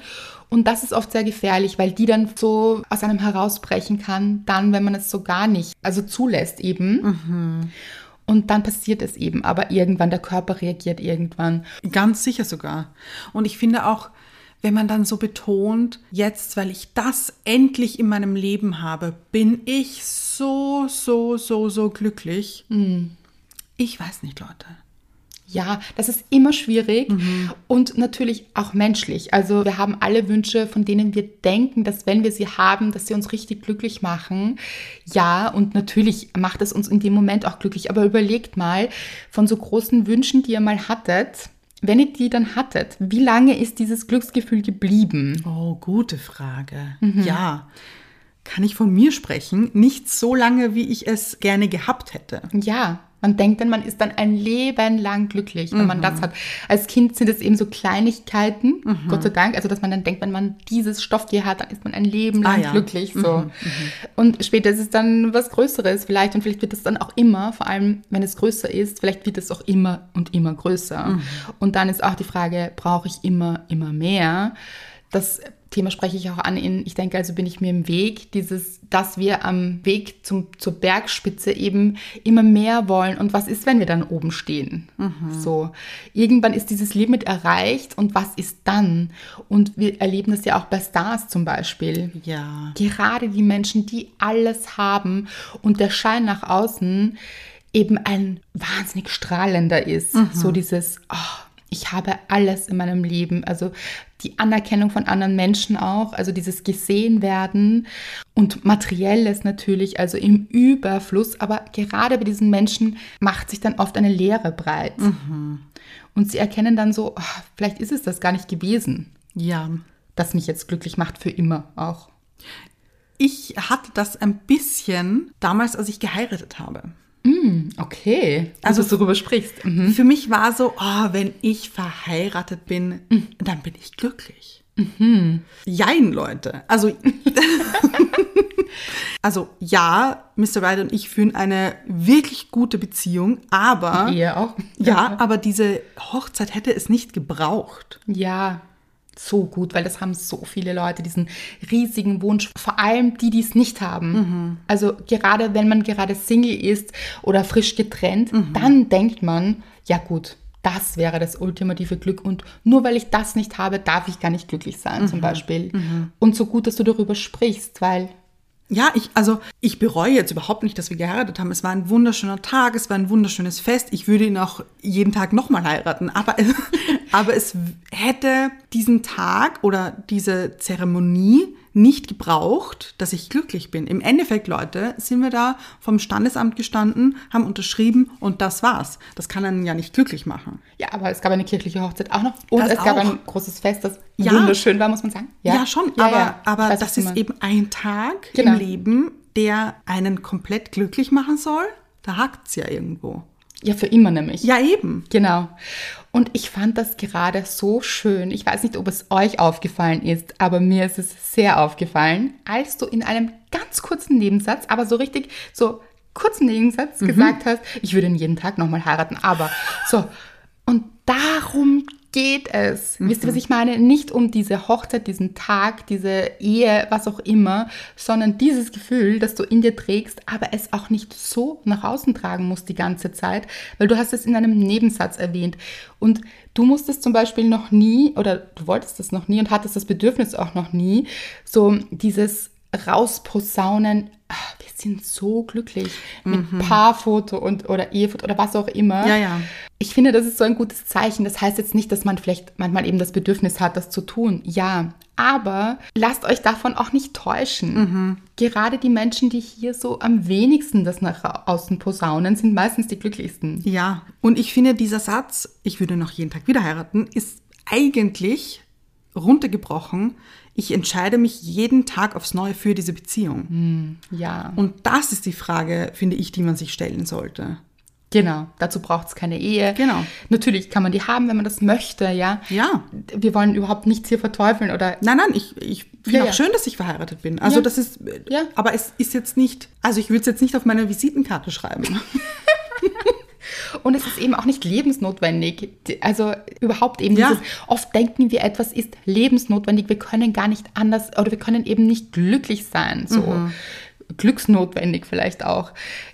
Und das ist oft sehr gefährlich, weil die dann so aus einem herausbrechen kann, dann, wenn man es so gar nicht, also zulässt eben. Und dann passiert es eben, aber irgendwann, der Körper reagiert irgendwann. Ganz sicher sogar. Und ich finde auch, wenn man dann so betont, jetzt, weil ich das endlich in meinem Leben habe, bin ich so glücklich. Ich weiß nicht, Leute. Ja, das ist immer schwierig und natürlich auch menschlich. Also wir haben alle Wünsche, von denen wir denken, dass wenn wir sie haben, dass sie uns richtig glücklich machen. Ja, und natürlich macht es uns in dem Moment auch glücklich. Aber überlegt mal, von so großen Wünschen, die ihr mal hattet, wenn ihr die dann hattet, wie lange ist dieses Glücksgefühl geblieben? Oh, gute Frage. Ja, kann ich von mir sprechen? Nicht so lange, wie ich es gerne gehabt hätte. Ja, man denkt dann, man ist dann ein Leben lang glücklich, wenn man das hat. Als Kind sind es eben so Kleinigkeiten, Gott sei Dank. Also, dass man dann denkt, wenn man dieses Stofftier hat, dann ist man ein Leben lang glücklich. So. Und später ist es dann was Größeres vielleicht. Und vielleicht wird es dann auch immer, vor allem wenn es größer ist, vielleicht wird es auch immer und immer größer. Und dann ist auch die Frage, brauche ich immer mehr? Das Thema spreche ich auch an Ich denke, also bin ich mir im Weg, dass wir am Weg zur Bergspitze eben immer mehr wollen. Und was ist, wenn wir dann oben stehen? So, irgendwann ist dieses Limit erreicht und was ist dann? Und wir erleben das ja auch bei Stars zum Beispiel. Ja. Gerade die Menschen, die alles haben und der Schein nach außen eben ein wahnsinnig strahlender ist. So dieses, ich habe alles in meinem Leben, also die Anerkennung von anderen Menschen auch, also dieses Gesehenwerden und Materielles natürlich, also im Überfluss, aber gerade bei diesen Menschen macht sich dann oft eine Leere breit. Und sie erkennen dann so, vielleicht ist es das gar nicht gewesen, das mich jetzt glücklich macht für immer auch. Ich hatte das ein bisschen damals, als ich geheiratet habe. Okay, also dass du darüber sprichst. Für mich war so, wenn ich verheiratet bin, dann bin ich glücklich. Jein, Leute. Also ja, Mr. Right und ich führen eine wirklich gute Beziehung, aber Ihr auch. Ja, aber diese Hochzeit hätte es nicht gebraucht. Ja, so gut, weil das haben so viele Leute, diesen riesigen Wunsch, vor allem die es nicht haben. Also gerade wenn man gerade Single ist oder frisch getrennt, dann denkt man, ja gut, das wäre das ultimative Glück und nur weil ich das nicht habe, darf ich gar nicht glücklich sein zum Beispiel. Und so gut, dass du darüber sprichst, weil... Ja, ich bereue jetzt überhaupt nicht, dass wir geheiratet haben. Es war ein wunderschöner Tag, es war ein wunderschönes Fest. Ich würde ihn auch jeden Tag nochmal heiraten. Aber es hätte diesen Tag oder diese Zeremonie nicht gebraucht, dass ich glücklich bin. Im Endeffekt, Leute, sind wir da vom Standesamt gestanden, haben unterschrieben und das war's. Das kann einen ja nicht glücklich machen. Ja, aber es gab eine kirchliche Hochzeit auch noch und das es gab auch ein großes Fest, das wunderschön war, muss man sagen. Ja schon, aber das ist eben ein Tag im Leben, der einen komplett glücklich machen soll. Da hakt's ja irgendwo. Ja, für immer nämlich. Ja, eben. Genau. Und ich fand das gerade so schön. Ich weiß nicht, ob es euch aufgefallen ist, aber mir ist es sehr aufgefallen, als du in einem ganz kurzen Nebensatz, aber so richtig, so kurzen Nebensatz gesagt hast, ich würde ihn jeden Tag nochmal heiraten, aber so. Und darum geht es. Wisst ihr, was ich meine? Nicht um diese Hochzeit, diesen Tag, diese Ehe, was auch immer, sondern dieses Gefühl, das du in dir trägst, aber es auch nicht so nach außen tragen musst die ganze Zeit, weil du hast es in einem Nebensatz erwähnt. Und du musstest zum Beispiel noch nie, oder du wolltest es noch nie und hattest das Bedürfnis auch noch nie, so dieses rausposaunen, wir sind so glücklich mit Paarfoto oder Ehefoto oder was auch immer. Ja. Ich finde, das ist so ein gutes Zeichen. Das heißt jetzt nicht, dass man vielleicht manchmal eben das Bedürfnis hat, das zu tun. Ja, aber lasst euch davon auch nicht täuschen. Gerade die Menschen, die hier so am wenigsten das nach außen posaunen, sind meistens die glücklichsten. Ja, und ich finde, dieser Satz, ich würde noch jeden Tag wieder heiraten, ist eigentlich runtergebrochen, ich entscheide mich jeden Tag aufs Neue für diese Beziehung. Ja. Und das ist die Frage, finde ich, die man sich stellen sollte. Genau, dazu braucht es keine Ehe. Genau. Natürlich kann man die haben, wenn man das möchte, ja. Ja. Wir wollen überhaupt nichts hier verteufeln oder... Nein, ich finde auch schön, dass ich verheiratet bin. Also das ist, aber es ist jetzt nicht, also ich würde es jetzt nicht auf meine Visitenkarte schreiben. Und es ist eben auch nicht lebensnotwendig. Also überhaupt eben Ja. oft denken wir, etwas ist lebensnotwendig. Wir können gar nicht anders oder wir können eben nicht glücklich sein. So glücksnotwendig vielleicht auch.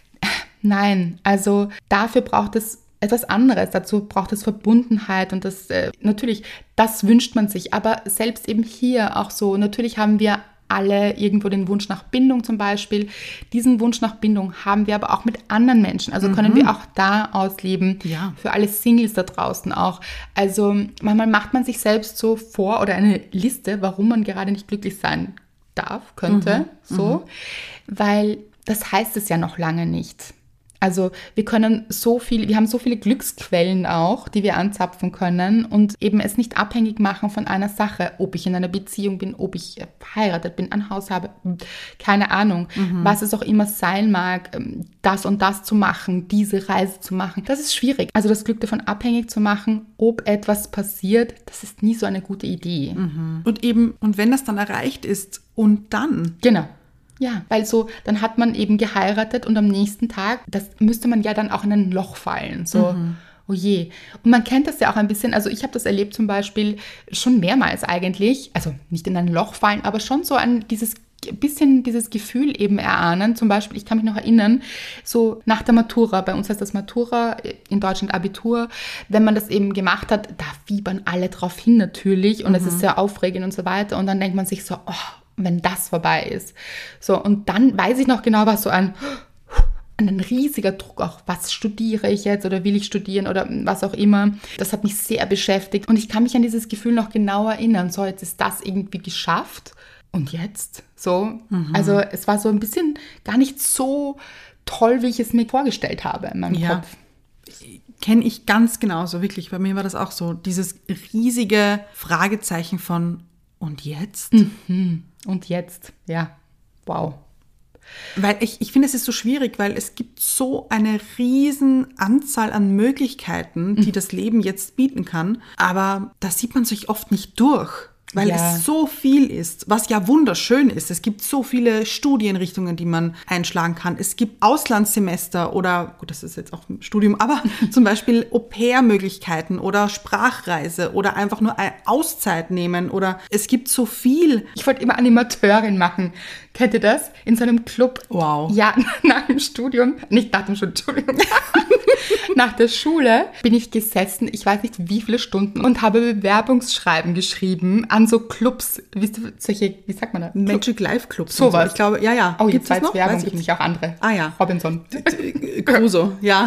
Nein, also dafür braucht es etwas anderes. Dazu braucht es Verbundenheit und das natürlich, das wünscht man sich. Aber selbst eben hier auch so, natürlich haben wir alle irgendwo den Wunsch nach Bindung zum Beispiel. Diesen Wunsch nach Bindung haben wir aber auch mit anderen Menschen. Also können wir auch da ausleben. Ja. Für alle Singles da draußen auch. Also manchmal macht man sich selbst so vor oder eine Liste, warum man gerade nicht glücklich sein darf, könnte, so. Weil das heißt es ja noch lange nicht. Also wir haben so viele Glücksquellen auch, die wir anzapfen können und eben es nicht abhängig machen von einer Sache, ob ich in einer Beziehung bin, ob ich verheiratet bin, ein Haus habe, keine Ahnung, was es auch immer sein mag, das und das zu machen, diese Reise zu machen. Das ist schwierig. Also das Glück davon abhängig zu machen, ob etwas passiert, das ist nie so eine gute Idee. Und wenn das dann erreicht ist und dann? Genau. Ja, weil so, dann hat man eben geheiratet und am nächsten Tag, das müsste man ja dann auch in ein Loch fallen, so, oh je. Und man kennt das ja auch ein bisschen, also ich habe das erlebt zum Beispiel schon mehrmals eigentlich, also nicht in ein Loch fallen, aber schon so dieses Gefühl eben erahnen. Zum Beispiel, ich kann mich noch erinnern, so nach der Matura, bei uns heißt das Matura, in Deutschland Abitur, wenn man das eben gemacht hat, da fiebern alle drauf hin natürlich und es ist sehr aufregend und so weiter und dann denkt man sich so, oh, wenn das vorbei ist. So, und dann weiß ich noch genau, was so ein riesiger Druck auch, was studiere ich jetzt oder will ich studieren oder was auch immer. Das hat mich sehr beschäftigt und ich kann mich an dieses Gefühl noch genau erinnern. So, jetzt ist das irgendwie geschafft und jetzt? So, also es war so ein bisschen gar nicht so toll, wie ich es mir vorgestellt habe in meinem Kopf. Kenne ich ganz genauso, wirklich. Bei mir war das auch so, dieses riesige Fragezeichen von und jetzt? Und jetzt, ja, wow. Weil ich finde, es ist so schwierig, weil es gibt so eine riesen Anzahl an Möglichkeiten, die das Leben jetzt bieten kann, aber da sieht man sich oft nicht durch. Weil es so viel ist, was ja wunderschön ist. Es gibt so viele Studienrichtungen, die man einschlagen kann. Es gibt Auslandssemester oder, gut, das ist jetzt auch ein Studium, aber zum Beispiel Au-pair-Möglichkeiten oder Sprachreise oder einfach nur eine Auszeit nehmen oder es gibt so viel. Ich wollte immer Animateurin machen. Kennt ihr das? In so einem Club. Wow. Ja, nach dem Studium, nicht nach dem Studium, nach der Schule bin ich gesessen, ich weiß nicht wie viele Stunden und habe Bewerbungsschreiben geschrieben an so Clubs, wie sagt man da? Magic Life Clubs. Sowas. So. Ich glaube, ja. Oh, Gibt's jetzt weiß noch? Werbung, Weiß gibt ich nicht auch andere. Ah ja. Robinson. Crusoe, ja.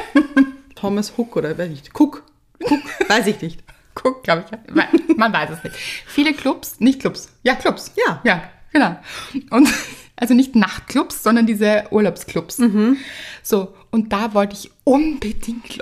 Thomas Hook oder weiß ich nicht. Cook, weiß ich nicht. Guck, glaube ich. Man weiß es nicht. Viele Clubs, nicht Clubs. Ja, Clubs. Ja. Ja, genau. Und also nicht Nachtclubs, sondern diese Urlaubsclubs. So, und da wollte ich unbedingt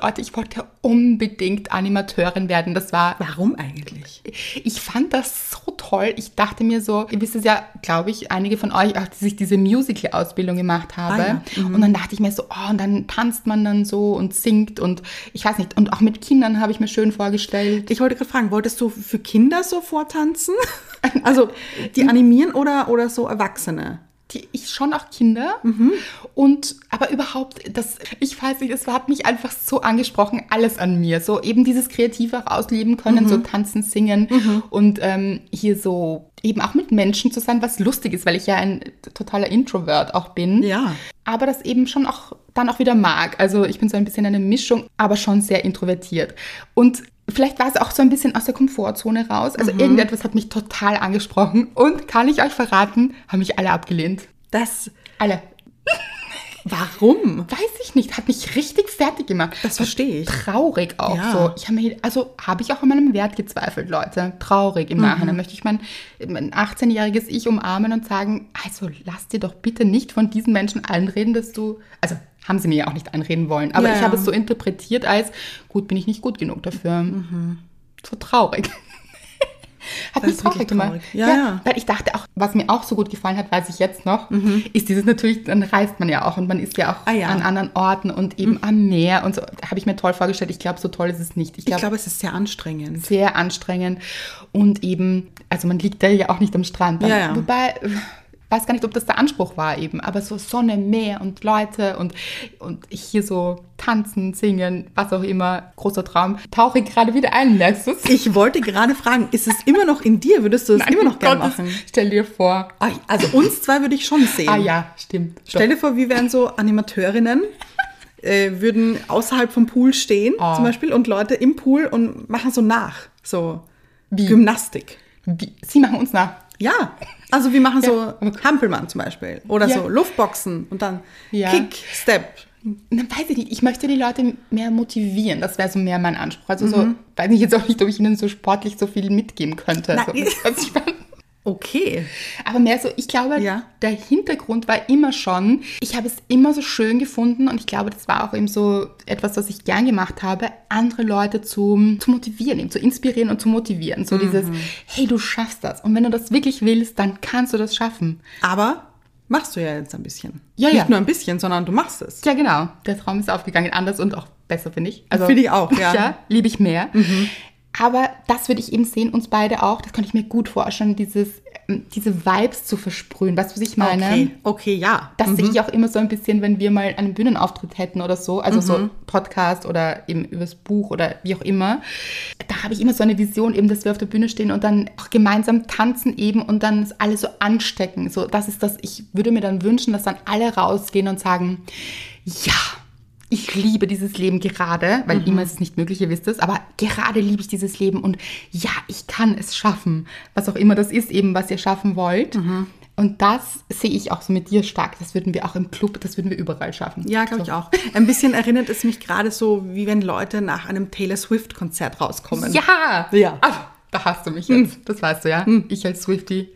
Animateurin werden. Das war... Warum eigentlich? Ich fand das so toll. Ich dachte mir so, ihr wisst es ja, glaube ich, einige von euch, auch, dass ich diese Musical-Ausbildung gemacht habe. Und dann dachte ich mir so, oh, und dann tanzt man dann so und singt und ich weiß nicht. Und auch mit Kindern habe ich mir schön vorgestellt. Ich wollte gerade fragen, wolltest du für Kinder so vortanzen? Also die animieren oder so Erwachsene? Ich schon auch Kinder aber überhaupt, ich weiß nicht, es hat mich einfach so angesprochen, alles an mir, so eben dieses Kreative auch ausleben können, so tanzen, singen und hier so eben auch mit Menschen zu sein, was lustig ist, weil ich ja ein totaler Introvert auch bin, aber das eben schon auch dann auch wieder mag, also ich bin so ein bisschen eine Mischung, aber schon sehr introvertiert und vielleicht war es auch so ein bisschen aus der Komfortzone raus. Also irgendetwas hat mich total angesprochen. Und kann ich euch verraten, haben mich alle abgelehnt. Alle. Warum? Weiß ich nicht. Hat mich richtig fertig gemacht. Das verstehe ich. Traurig auch Ja. so. Habe ich auch an meinem Wert gezweifelt, Leute. Traurig im Nachhinein. Möchte ich mein 18-jähriges Ich umarmen und sagen, also lass dir doch bitte nicht von diesen Menschen einreden, dass du... Also haben sie mir ja auch nicht einreden wollen. Aber ich habe es so interpretiert als, gut, bin ich nicht gut genug dafür. So traurig. Hat mich traurig gemacht. Ja. Weil ich dachte auch, was mir auch so gut gefallen hat, weiß ich jetzt noch, ist dieses natürlich, dann reist man ja auch und man ist ja auch an anderen Orten und eben am Meer und so. Habe ich mir toll vorgestellt. Ich glaube, so toll ist es nicht. Ich glaube, es ist sehr anstrengend. Sehr anstrengend und eben, also man liegt da ja auch nicht am Strand. Wobei... weiß gar nicht, ob das der Anspruch war eben, aber so Sonne, Meer und Leute und hier so tanzen, singen, was auch immer, großer Traum. Tauche ich gerade wieder ein, merkst du es? Ich wollte gerade fragen, ist es immer noch in dir? Würdest du es immer noch gerne machen? Stell dir vor. Also uns zwei würde ich schon sehen. Ah ja, stimmt. Stell dir vor, wir wären so Animateurinnen, würden außerhalb vom Pool stehen zum Beispiel und Leute im Pool und machen so nach, so Wie? Gymnastik. Sie machen uns nach. Ja, also wir machen so Hampelmann zum Beispiel oder Ja. so Luftboxen und dann Ja. Kick, Step. Na, weiß ich nicht. Ich möchte die Leute mehr motivieren. Das wäre so mehr mein Anspruch. Also so, weiß ich jetzt auch nicht, ob ich ihnen so sportlich so viel mitgeben könnte. Nein. So, was ich meine. Okay. Aber mehr so, ich glaube, Ja. der Hintergrund war immer schon, ich habe es immer so schön gefunden und ich glaube, das war auch eben so etwas, was ich gern gemacht habe, andere Leute zu motivieren, eben zu inspirieren und zu motivieren. So dieses, hey, du schaffst das. Und wenn du das wirklich willst, dann kannst du das schaffen. Aber machst du ja jetzt ein bisschen. Ja, Nicht ja. nur ein bisschen, sondern du machst es. Ja, genau. Der Traum ist aufgegangen. Anders und auch besser, finde ich. Finde ich auch, ja. Ja, liebe ich mehr. Aber das würde ich eben sehen, uns beide auch. Das könnte ich mir gut vorstellen, diese Vibes zu versprühen. Weißt du, was ich meine? Okay, ja. Das sehe ich auch immer so ein bisschen, wenn wir mal einen Bühnenauftritt hätten oder so, also so Podcast oder eben übers Buch oder wie auch immer. Da habe ich immer so eine Vision eben, dass wir auf der Bühne stehen und dann auch gemeinsam tanzen eben und dann das alle so anstecken. So, das ist das, ich würde mir dann wünschen, dass dann alle rausgehen und sagen, ja, ich liebe dieses Leben gerade, weil immer ist es nicht möglich, ihr wisst es, aber gerade liebe ich dieses Leben und ja, ich kann es schaffen, was auch immer das ist eben, was ihr schaffen wollt. Und das sehe ich auch so mit dir stark. Das würden wir auch im Club, das würden wir überall schaffen. Ja, glaube ich auch. Ein bisschen erinnert es mich gerade so, wie wenn Leute nach einem Taylor Swift-Konzert rauskommen. Ja! Ja. Ach, da hast du mich jetzt. Das weißt du ja. Ich als Swiftie.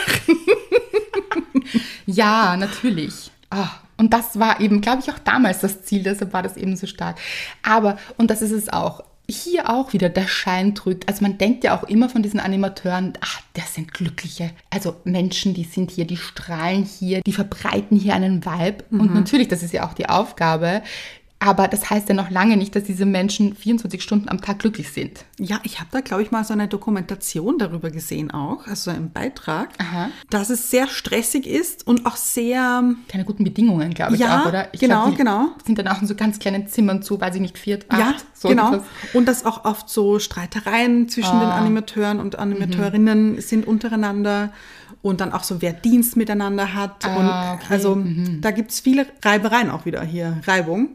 Ja, natürlich. Und das war eben, glaube ich, auch damals das Ziel, deshalb war das eben so stark. Aber, und das ist es auch, hier auch wieder, der Schein trügt. Also man denkt ja auch immer von diesen Animateuren, das sind Glückliche. Also Menschen, die sind hier, die strahlen hier, die verbreiten hier einen Vibe. Und natürlich, das ist ja auch die Aufgabe. Aber das heißt ja noch lange nicht, dass diese Menschen 24 Stunden am Tag glücklich sind. Ja, ich habe da, glaube ich, mal so eine Dokumentation darüber gesehen auch, also einen Beitrag, dass es sehr stressig ist und auch sehr... Keine guten Bedingungen, glaube ich Ja, auch, oder? Ich genau, glaub, die sind dann auch in so ganz kleinen Zimmern zu, weiß ich nicht, 4, 8, Ja, so genau. etwas. Und dass auch oft so Streitereien zwischen den Animateuren und Animateurinnen sind untereinander und dann auch so, wer Dienst miteinander hat. Also da gibt es viele Reibereien auch wieder hier, Reibung.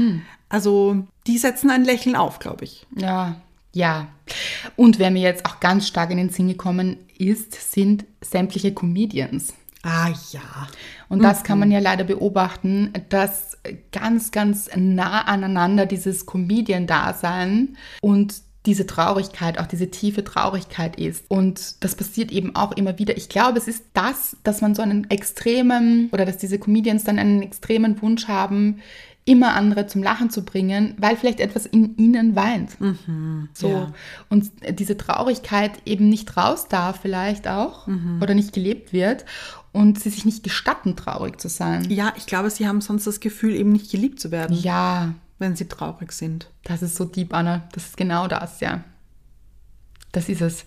Also die setzen ein Lächeln auf, glaube ich. Ja. Und wer mir jetzt auch ganz stark in den Sinn gekommen ist, sind sämtliche Comedians. Ah ja. Und das kann man ja leider beobachten, dass ganz, ganz nah aneinander dieses Comedian-Dasein und diese Traurigkeit, auch diese tiefe Traurigkeit ist. Und das passiert eben auch immer wieder. Ich glaube, es ist das, dass man so einen extremen, oder dass diese Comedians dann einen extremen Wunsch haben, immer andere zum Lachen zu bringen, weil vielleicht etwas in ihnen weint. So. Ja. Und diese Traurigkeit eben nicht raus darf vielleicht auch oder nicht gelebt wird und sie sich nicht gestatten, traurig zu sein. Ja, ich glaube, sie haben sonst das Gefühl, eben nicht geliebt zu werden, Ja, wenn sie traurig sind. das ist so deep, Anna. Das ist genau das, ja. Das ist es.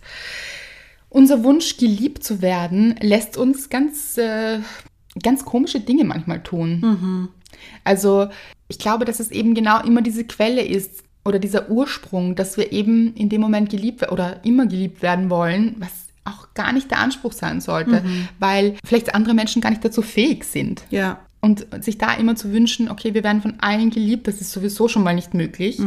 Unser Wunsch, geliebt zu werden, lässt uns ganz komische Dinge manchmal tun. Also ich glaube, dass es eben genau immer diese Quelle ist oder dieser Ursprung, dass wir eben in dem Moment geliebt oder immer geliebt werden wollen, was auch gar nicht der Anspruch sein sollte, weil vielleicht andere Menschen gar nicht dazu fähig sind. Ja. Und sich da immer zu wünschen, okay, wir werden von allen geliebt, das ist sowieso schon mal nicht möglich.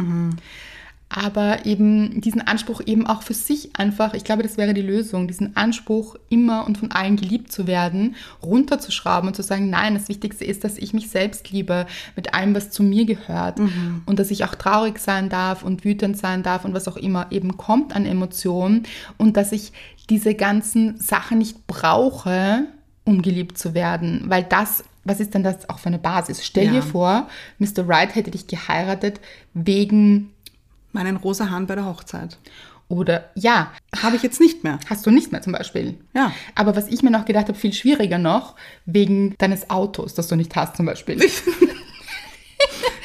Aber eben diesen Anspruch eben auch für sich einfach, ich glaube, das wäre die Lösung, diesen Anspruch immer und von allen geliebt zu werden, runterzuschrauben und zu sagen, nein, das Wichtigste ist, dass ich mich selbst liebe, mit allem, was zu mir gehört und dass ich auch traurig sein darf und wütend sein darf und was auch immer eben kommt an Emotionen und dass ich diese ganzen Sachen nicht brauche, um geliebt zu werden, weil das, was ist denn das auch für eine Basis? Stell dir vor, Mr. Right hätte dich geheiratet wegen Meinen rosa Hahn bei der Hochzeit. oder, ja, Habe ich jetzt nicht mehr. hast du nicht mehr zum Beispiel. Ja. Aber was ich mir noch gedacht habe, viel schwieriger noch, wegen deines Autos, das du nicht hast zum Beispiel.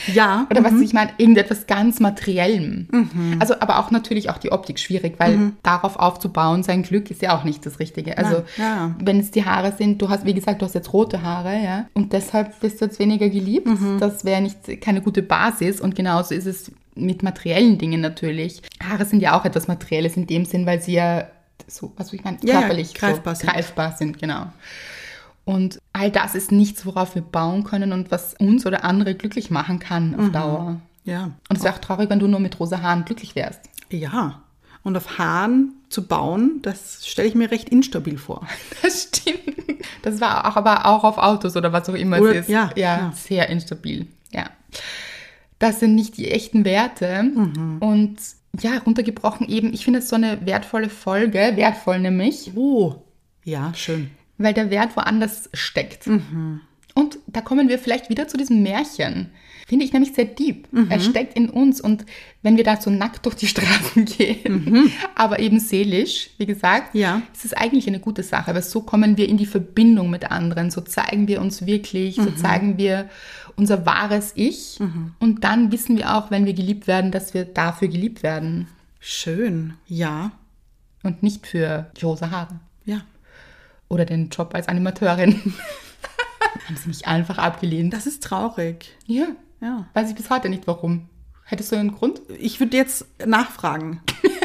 Ja. Oder was ich meine, irgendetwas ganz Materiellem. Also, aber auch natürlich auch die Optik schwierig, weil darauf aufzubauen, sein Glück ist ja auch nicht das Richtige. Also, wenn es die Haare sind, du hast, wie gesagt, du hast jetzt rote Haare, ja, und deshalb bist du jetzt weniger geliebt. Das wäre keine gute Basis und genauso ist es mit materiellen Dingen natürlich. Haare sind ja auch etwas Materielles in dem Sinn, weil sie ja so, was ich meine, körperlich greifbar sind, genau. Und all das ist nichts, worauf wir bauen können und was uns oder andere glücklich machen kann auf Dauer. Ja. Und es wäre auch traurig, wenn du nur mit rosa Haaren glücklich wärst. Ja. Und auf Haaren zu bauen, das stelle ich mir recht instabil vor. Das stimmt. Das war auch, aber auch auf Autos oder was auch immer es ist. Ja, sehr instabil. Ja. Das sind nicht die echten Werte. Und ja, runtergebrochen eben, ich finde es so eine wertvolle Folge, wertvoll nämlich. Oh, ja, schön. Weil der Wert woanders steckt. Und da kommen wir vielleicht wieder zu diesem Märchen. Finde ich nämlich sehr deep. Er steckt in uns und wenn wir da so nackt durch die Straßen gehen, aber eben seelisch, wie gesagt, ist es eigentlich eine gute Sache. Aber so kommen wir in die Verbindung mit anderen. So zeigen wir uns wirklich, so zeigen wir unser wahres Ich. Und dann wissen wir auch, wenn wir geliebt werden, dass wir dafür geliebt werden. Schön, ja. Und nicht für die rosa Haare. Ja. Oder den Job als Animateurin. Haben sie mich einfach abgelehnt. Das ist traurig. Ja. Ja. Weiß ich bis heute nicht, warum. Hättest du einen Grund? Ich würde jetzt nachfragen.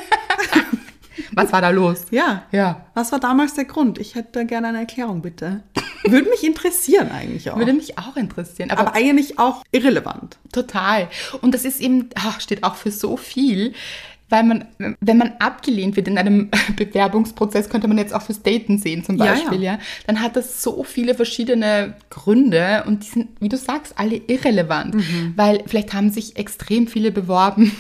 Was war da los? Ja. Was war damals der Grund? Ich hätte gerne eine Erklärung, bitte. Würde mich interessieren eigentlich auch. Würde mich auch interessieren. Aber eigentlich auch irrelevant. Total. Und das ist eben, steht auch für so viel. Weil wenn man abgelehnt wird in einem Bewerbungsprozess, könnte man jetzt auch fürs Daten sehen zum Beispiel, ja. Dann hat das so viele verschiedene Gründe und die sind, wie du sagst, alle irrelevant. Weil vielleicht haben sich extrem viele beworben.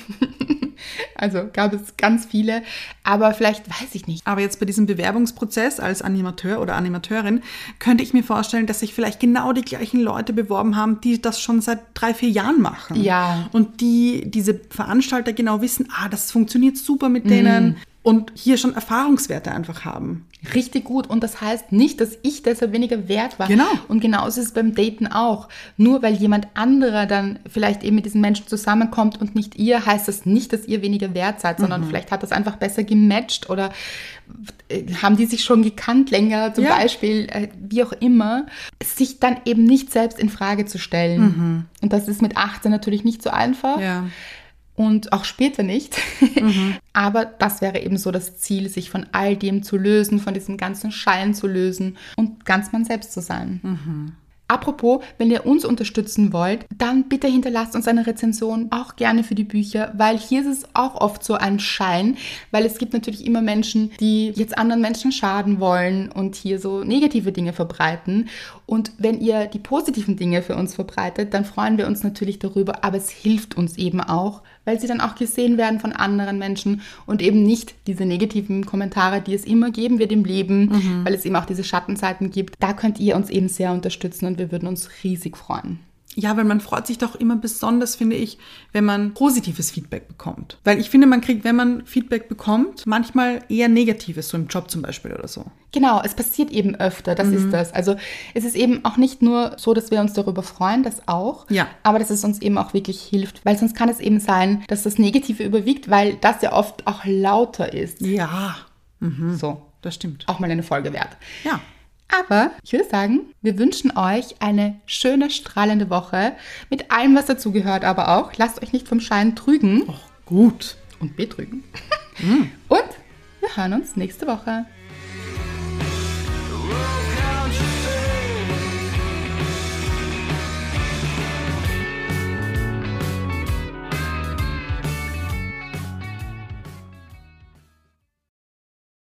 Also gab es ganz viele, aber vielleicht weiß ich nicht. Aber jetzt bei diesem Bewerbungsprozess als Animateur oder Animateurin könnte ich mir vorstellen, dass sich vielleicht genau die gleichen Leute beworben haben, die das schon seit 3-4 Jahren machen. Ja. Und diese Veranstalter genau wissen, das funktioniert super mit denen und hier schon Erfahrungswerte einfach haben. Richtig gut. Und das heißt nicht, dass ich deshalb weniger wert war. Genau. Und genauso ist es beim Daten auch. Nur weil jemand anderer dann vielleicht eben mit diesen Menschen zusammenkommt und nicht ihr, heißt das nicht, dass ihr weniger wert seid, sondern vielleicht hat das einfach besser gematcht oder haben die sich schon gekannt länger zum Beispiel, wie auch immer, sich dann eben nicht selbst in Frage zu stellen. Und das ist mit 18 natürlich nicht so einfach. Ja. Und auch später nicht. Aber das wäre eben so das Ziel, sich von all dem zu lösen, von diesem ganzen Schein zu lösen und ganz man selbst zu sein. Apropos, wenn ihr uns unterstützen wollt, dann bitte hinterlasst uns eine Rezension, auch gerne für die Bücher, weil hier ist es auch oft so ein Schein, weil es gibt natürlich immer Menschen, die jetzt anderen Menschen schaden wollen und hier so negative Dinge verbreiten. Und wenn ihr die positiven Dinge für uns verbreitet, dann freuen wir uns natürlich darüber, aber es hilft uns eben auch, weil sie dann auch gesehen werden von anderen Menschen und eben nicht diese negativen Kommentare, die es immer geben wird im Leben, weil es eben auch diese Schattenseiten gibt. Da könnt ihr uns eben sehr unterstützen und wir würden uns riesig freuen. Ja, weil man freut sich doch immer besonders, finde ich, wenn man positives Feedback bekommt. Weil ich finde, man kriegt, wenn man Feedback bekommt, manchmal eher Negatives, so im Job zum Beispiel oder so. Genau, es passiert eben öfter, das ist das. Also es ist eben auch nicht nur so, dass wir uns darüber freuen, das auch, aber dass es uns eben auch wirklich hilft. Weil sonst kann es eben sein, dass das Negative überwiegt, weil das ja oft auch lauter ist. Ja, so. Das stimmt. Auch mal eine Folge wert. Ja. Aber ich würde sagen, wir wünschen euch eine schöne, strahlende Woche mit allem, was dazugehört, aber auch. Lasst euch nicht vom Schein trügen. Gut. Und betrügen. Und wir hören uns nächste Woche.